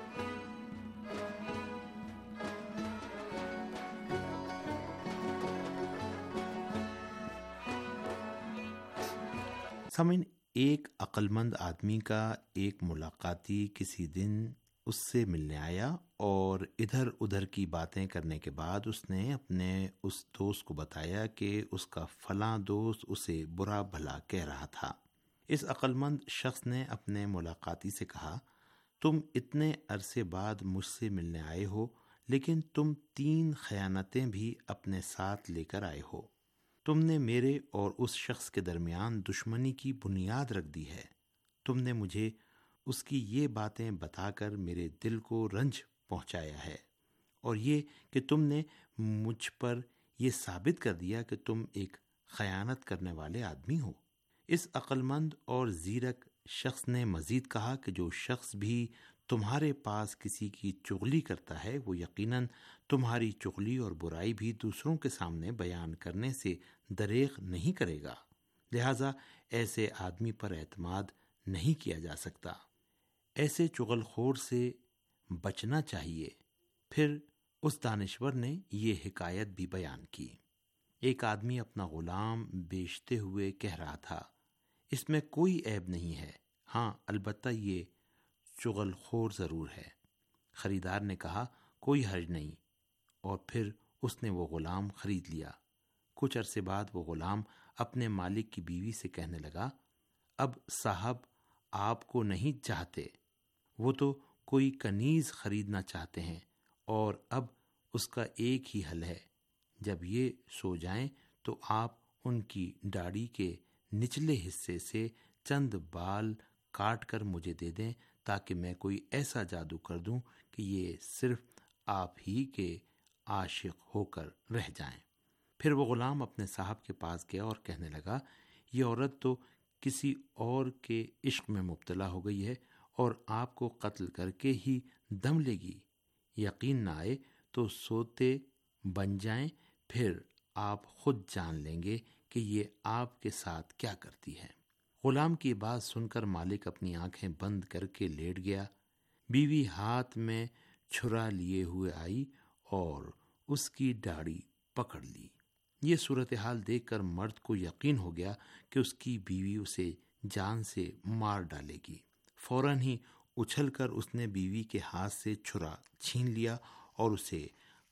سامعین، ایک عقل مند آدمی کا ایک ملاقاتی کسی دن اس سے ملنے آیا اور ادھر ادھر کی باتیں کرنے کے بعد اس نے اپنے اس دوست کو بتایا کہ اس کا فلاں دوست اسے برا بھلا کہہ رہا تھا۔ اس عقل مند شخص نے اپنے ملاقاتی سے کہا، تم اتنے عرصے بعد مجھ سے ملنے آئے ہو، لیکن تم تین خیانتیں بھی اپنے ساتھ لے کر آئے ہو۔ تم نے میرے اور اس شخص کے درمیان دشمنی کی بنیاد رکھ دی ہے۔ تم نے مجھے اس کی یہ باتیں بتا کر میرے دل کو رنج پہنچایا ہے، اور یہ کہ تم نے مجھ پر یہ ثابت کر دیا کہ تم ایک خیانت کرنے والے آدمی ہو۔ اس عقل مند اور زیرک شخص نے مزید کہا کہ جو شخص بھی تمہارے پاس کسی کی چغلی کرتا ہے وہ یقیناً تمہاری چغلی اور برائی بھی دوسروں کے سامنے بیان کرنے سے دریغ نہیں کرے گا، لہذا ایسے آدمی پر اعتماد نہیں کیا جا سکتا۔ ایسے چغل خور سے بچنا چاہیے۔ پھر اس دانشور نے یہ حکایت بھی بیان کی۔ ایک آدمی اپنا غلام بیچتے ہوئے کہہ رہا تھا، اس میں کوئی عیب نہیں ہے، ہاں البتہ یہ چغل خور ضرور ہے۔ خریدار نے کہا، کوئی حرج نہیں، اور پھر اس نے وہ غلام خرید لیا۔ کچھ عرصے بعد وہ غلام اپنے مالک کی بیوی سے کہنے لگا، اب صاحب آپ کو نہیں چاہتے، وہ تو کوئی کنیز خریدنا چاہتے ہیں، اور اب اس کا ایک ہی حل ہے، جب یہ سو جائیں تو آپ ان کی داڑھی کے نچلے حصے سے چند بال کاٹ کر مجھے دے دیں تاکہ میں کوئی ایسا جادو کر دوں کہ یہ صرف آپ ہی کے عاشق ہو کر رہ جائیں۔ پھر وہ غلام اپنے صاحب کے پاس گیا اور کہنے لگا، یہ عورت تو کسی اور کے عشق میں مبتلا ہو گئی ہے اور آپ کو قتل کر کے ہی دم لے گی۔ یقین نہ آئے تو سوتے بن جائیں، پھر آپ خود جان لیں گے کہ یہ آپ کے ساتھ کیا کرتی ہے۔ غلام کی بات سن کر مالک اپنی آنکھیں بند کر کے لیٹ گیا۔ بیوی ہاتھ میں چھرا لیے ہوئے آئی اور اس کی داڑھی پکڑ لی۔ یہ صورتحال دیکھ کر مرد کو یقین ہو گیا کہ اس کی بیوی اسے جان سے مار ڈالے گی۔ فوراً ہی اچھل کر اس نے بیوی کے ہاتھ سے چھرا چھین لیا اور اسے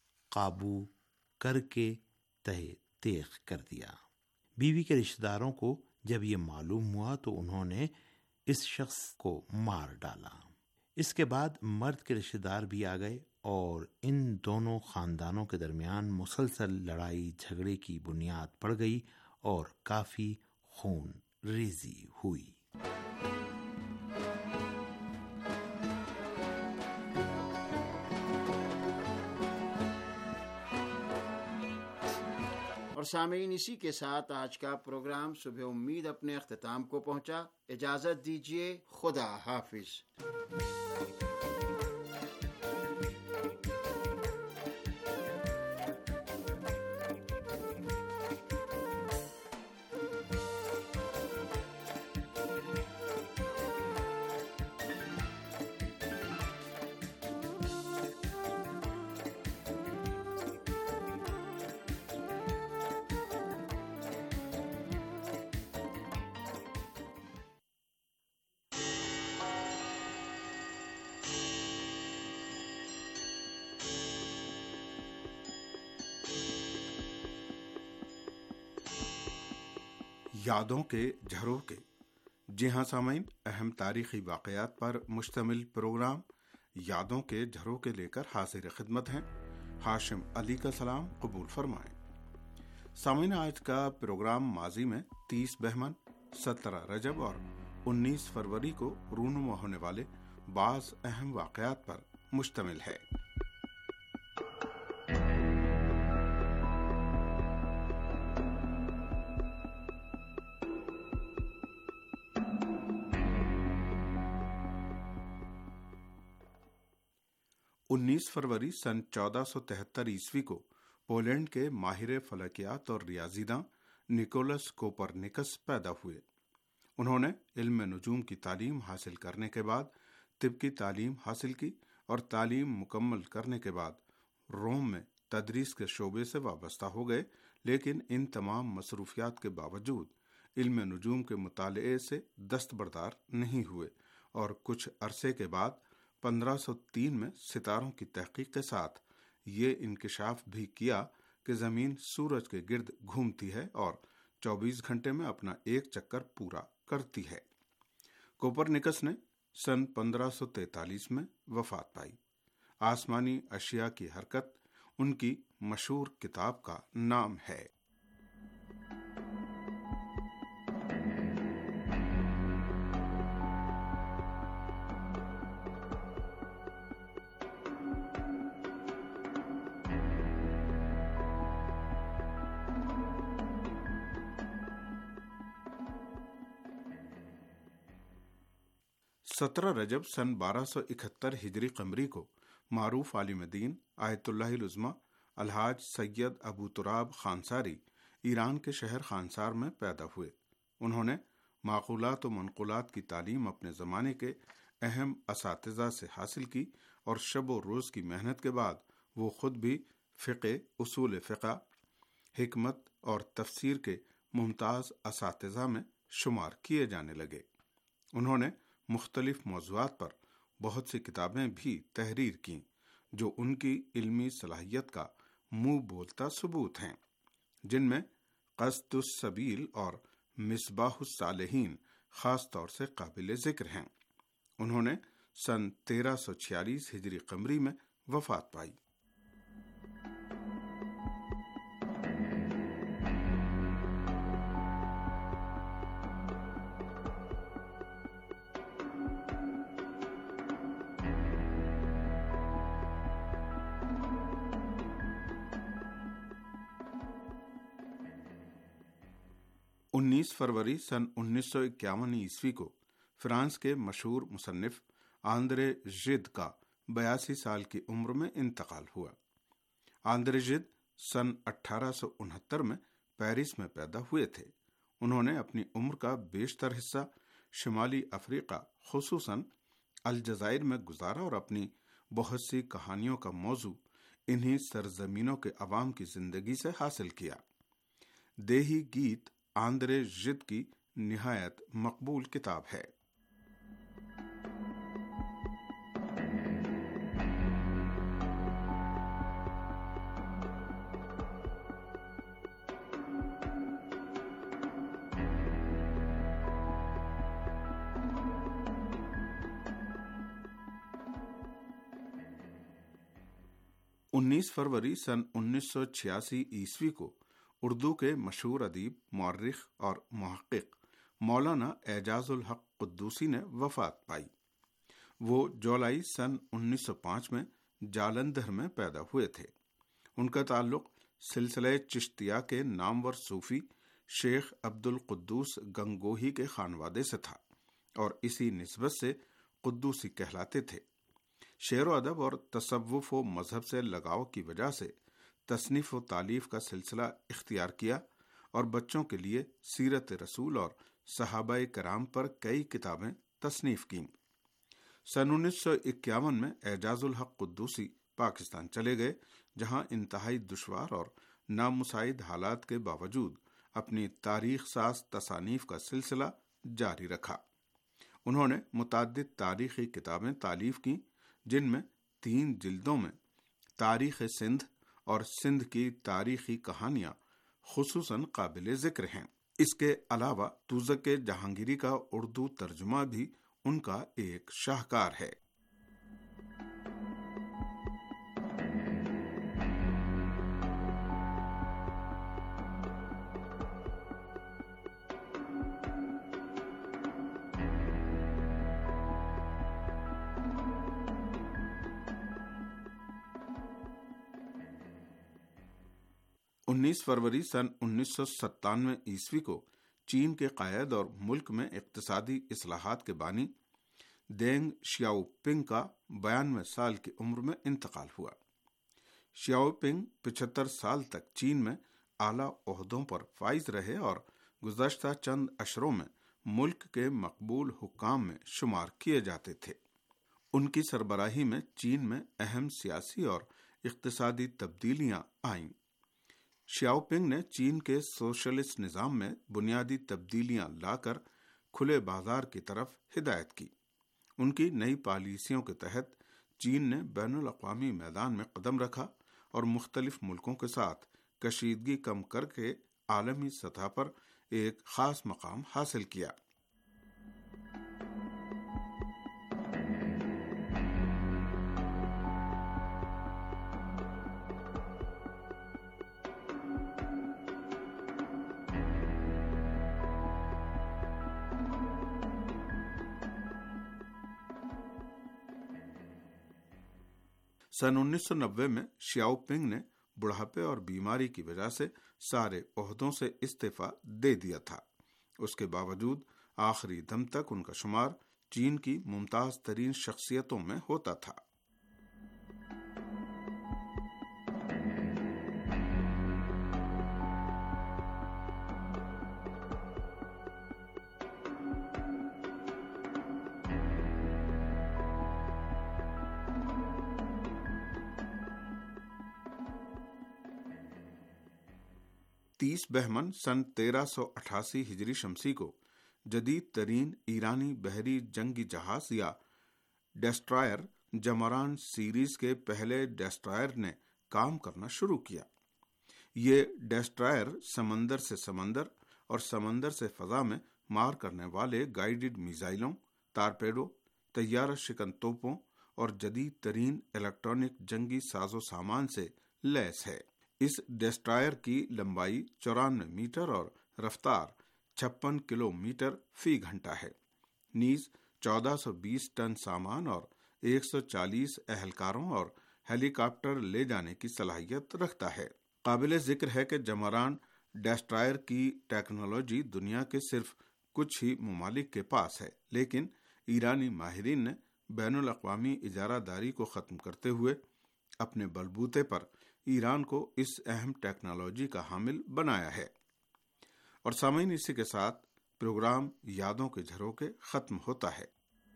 قابو کر کے تہہ تیغ کر دیا۔ بیوی کے رشتہ داروں کو جب یہ معلوم ہوا تو انہوں نے اس شخص کو مار ڈالا۔ اس کے بعد مرد کے رشتہ دار بھی آ گئے اور ان دونوں خاندانوں کے درمیان مسلسل لڑائی جھگڑے کی بنیاد پڑ گئی اور کافی خون ریزی ہوئی۔
اور سامعین، اسی کے ساتھ آج کا پروگرام صبح امید اپنے اختتام کو پہنچا۔ اجازت دیجیے، خدا حافظ۔
یادوں کے جھروکے۔ جی ہاں سامعین، اہم تاریخی واقعات پر مشتمل پروگرام یادوں کے جھروکے لے کر حاضر خدمت ہیں۔ ہاشم علی کا سلام قبول فرمائیں۔ سامعین، آج کا پروگرام ماضی میں تیس بہمن، سترہ رجب اور انیس فروری کو رونما ہونے والے بعض اہم واقعات پر مشتمل ہے۔ انیس فروری سن چودہ سو تہتر عیسوی کو پولینڈ کے ماہر فلکیات اور ریاضی داں نکولس کوپرنیکس پیدا ہوئے۔ انہوں نے علم نجوم کی تعلیم حاصل کرنے کے بعد طب کی تعلیم حاصل کی اور تعلیم مکمل کرنے کے بعد روم میں تدریس کے شعبے سے وابستہ ہو گئے، لیکن ان تمام مصروفیات کے باوجود علم نجوم کے مطالعے سے دستبردار نہیں ہوئے اور کچھ عرصے کے بعد پندرہ سو تین میں ستاروں کی تحقیق کے ساتھ یہ انکشاف بھی کیا کہ زمین سورج کے گرد گھومتی ہے اور چوبیس گھنٹے میں اپنا ایک چکر پورا کرتی ہے۔ کوپرنیکس نے سن پندرہ سو تینتالیس میں وفات پائی۔ آسمانی اشیاء کی حرکت ان کی مشہور کتاب کا نام ہے۔ سترہ رجب سن بارہ سو اکہتر ہجری قمری کو معروف عالم دین آیت اللہ العظمی الحاج سید ابو تراب خانساری ایران کے شہر خانسار میں پیدا ہوئے۔ انہوں نے معقولات و منقولات کی تعلیم اپنے زمانے کے اہم اساتذہ سے حاصل کی اور شب و روز کی محنت کے بعد وہ خود بھی فقہ، اصول فقہ، حکمت اور تفسیر کے ممتاز اساتذہ میں شمار کیے جانے لگے۔ انہوں نے مختلف موضوعات پر بہت سی کتابیں بھی تحریر کیں جو ان کی علمی صلاحیت کا منہ بولتا ثبوت ہیں، جن میں قصد السبیل اور مصباح الصالحین خاص طور سے قابل ذکر ہیں۔ انہوں نے سن تیرہ سو چھیالیس ہجری قمری میں وفات پائی۔ انیس فروری سن انیس سو اکیاون عیسوی کو فرانس کے مشہور مصنف آندرے ژیڈ کا بیاسی سال کی عمر میں انتقال ہوا۔ آندرے ژیڈ سن اٹھارہ سو انہتر میں پیرس میں پیدا ہوئے تھے۔ انہوں نے اپنی عمر کا بیشتر حصہ شمالی افریقہ خصوصاً الجزائر میں گزارا اور اپنی بہت سی کہانیوں کا موضوع انہی سرزمینوں کے عوام کی زندگی سے حاصل کیا۔ دیہی گیت آندرے ژیڈ کی نہایت مقبول کتاب ہے۔ انیس فروری سن انیس سو چھیاسی عیسوی کو اردو کے مشہور ادیب، مورخ اور محقق مولانا اعجاز الحق قدوسی نے وفات پائی۔ وہ جولائی سن انیس سو پانچ میں جالندھر میں پیدا ہوئے تھے۔ ان کا تعلق سلسلہ چشتیہ کے نامور صوفی شیخ عبد القدوس گنگوہی کے خانوادے سے تھا اور اسی نسبت سے قدوسی کہلاتے تھے۔ شعر و ادب اور تصوف و مذہب سے لگاؤ کی وجہ سے تصنیف و تالیف کا سلسلہ اختیار کیا اور بچوں کے لیے سیرت رسول اور صحابہ کرام پر کئی کتابیں تصنیف کیں۔ سن انیس سو اکیاون میں اعجاز الحق قدوسی پاکستان چلے گئے، جہاں انتہائی دشوار اور نامساعد حالات کے باوجود اپنی تاریخ ساز تصانیف کا سلسلہ جاری رکھا۔ انہوں نے متعدد تاریخی کتابیں تالیف کی، جن میں تین جلدوں میں تاریخ سندھ اور سندھ کی تاریخی کہانیاں خصوصاً قابل ذکر ہیں۔ اس کے علاوہ توزک جہانگیری کا اردو ترجمہ بھی ان کا ایک شاہکار ہے۔ انیس فروری سن انیس سو ستانوے عیسوی کو چین کے قائد اور ملک میں اقتصادی اصلاحات کے بانی دینگ شیاؤ پنگ کا بیانوے سال کی عمر میں انتقال ہوا۔ شیاؤ پنگ پچہتر سال تک چین میں اعلیٰ عہدوں پر فائز رہے اور گزشتہ چند عشروں میں ملک کے مقبول حکام میں شمار کیے جاتے تھے۔ ان کی سربراہی میں چین میں اہم سیاسی اور اقتصادی تبدیلیاں آئیں۔ شیاؤ پنگ نے چین کے سوشلسٹ نظام میں بنیادی تبدیلیاں لا کر کھلے بازار کی طرف ہدایت کی۔ ان کی نئی پالیسیوں کے تحت چین نے بین الاقوامی میدان میں قدم رکھا اور مختلف ملکوں کے ساتھ کشیدگی کم کر کے عالمی سطح پر ایک خاص مقام حاصل کیا۔ سن انیس سو نوے میں شیاؤ پنگ نے بڑھاپے اور بیماری کی وجہ سے سارے عہدوں سے استعفی دے دیا تھا۔ اس کے باوجود آخری دم تک ان کا شمار چین کی ممتاز ترین شخصیتوں میں ہوتا تھا۔ تیس بہمن سن تیرہ سو اٹھاسی ہجری شمسی کو جدید ترین ایرانی بحری جنگی جہاز یا ڈسٹرائر جمران سیریز کے پہلے ڈسٹرائر نے کام کرنا شروع کیا۔ یہ ڈسٹرائر سمندر سے سمندر اور سمندر سے فضا میں مار کرنے والے گائیڈڈ میزائلوں، تارپیڈو، طیارہ شکن توپوں اور جدید ترین الیکٹرانک جنگی ساز و سامان سے لیس ہے۔ اس ڈسٹرائر کی لمبائی چورانوے میٹر اور رفتار چھپن کلو میٹر فی گھنٹہ ہے، نیز چودہ سو بیس ٹن سامان اور ایک سو چالیس اہلکاروں اور ہیلی کاپٹر لے جانے کی صلاحیت رکھتا ہے۔ قابل ذکر ہے کہ جمران ڈسٹرائر کی ٹیکنالوجی دنیا کے صرف کچھ ہی ممالک کے پاس ہے، لیکن ایرانی ماہرین نے بین الاقوامی اجارہ داری کو ختم کرتے ہوئے اپنے بلبوتے پر ایران کو اس اہم ٹیکنالوجی کا حامل بنایا ہے۔ اور سامعین، اسی کے ساتھ پروگرام یادوں کے جھروکے ختم ہوتا ہے۔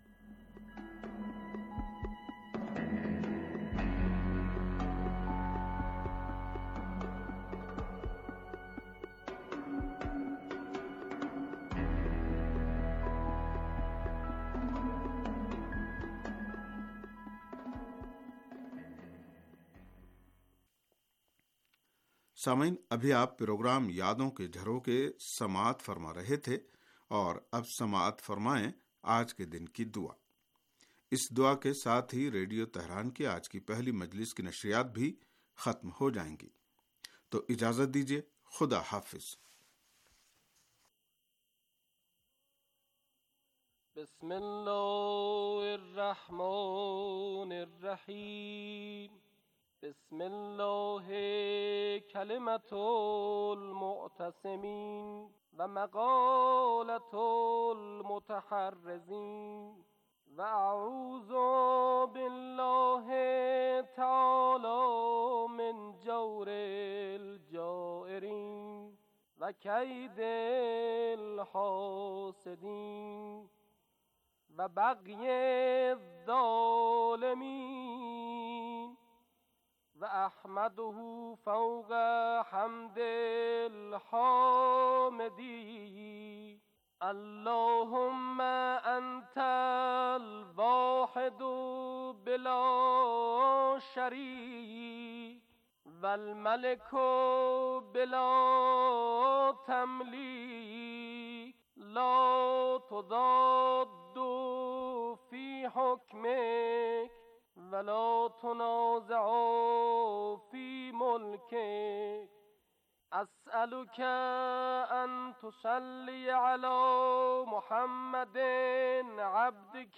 سامعین، ابھی آپ پروگرام یادوں کے جھروکے سماعت فرما رہے تھے، اور اب سماعت فرمائیں آج کے دن کی دعا۔ اس دعا کے ساتھ ہی ریڈیو تہران کی آج کی پہلی مجلس کی نشریات بھی ختم ہو جائیں گی، تو اجازت دیجیے۔ خدا حافظ۔
بسم اللہ الرحمن الرحیم۔ بسم اللہ کلمۃ المعتصمین و مقالۃ المتحرزین و اعوذ باللہ تعالی من جور الجائرین و کید الحاسدین و بغی الظالمین و احمده فوق حمد الحامدین۔ اللهم انت الواحد بلا شریک والملك بلا تملیک لا تضاد في حكمك ولا تنازع في ملكك أسألك أن تصلي على محمد عبدك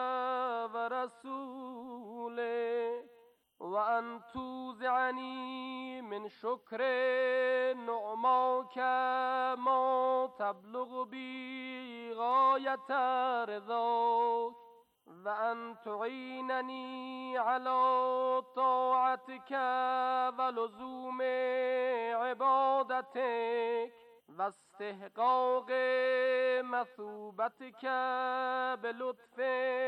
ورسولك وأن توزعني من شكر نعماك ما تبلغ بي غاية رضاك وأن تعينني على طاعتك ولزوم عبادتك واستحقاق مثوبتك بلطف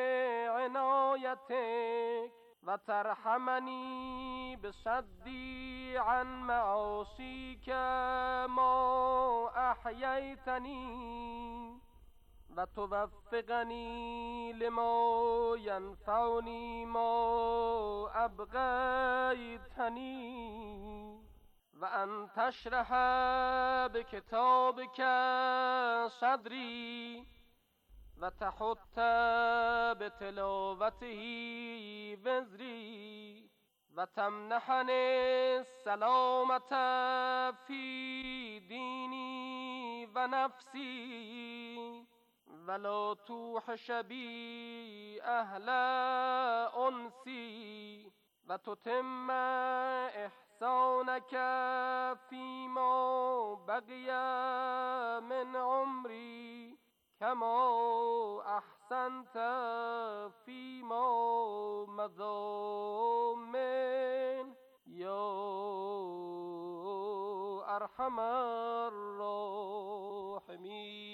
عنايتك وترحمني بصدي عن معاصيك ما أحييتني وتوفقني لما ينفعني ما أبغيتني وأن تشرح بكتابك صدري وتحط بتلاوته وزري وتمنحني السلامة في ديني ونفسي ولا توحش بي أهل أنسي وتتم إحسانك فيما بقي من عمري كما أحسنت فيما مضى من يا أرحم الراحمين.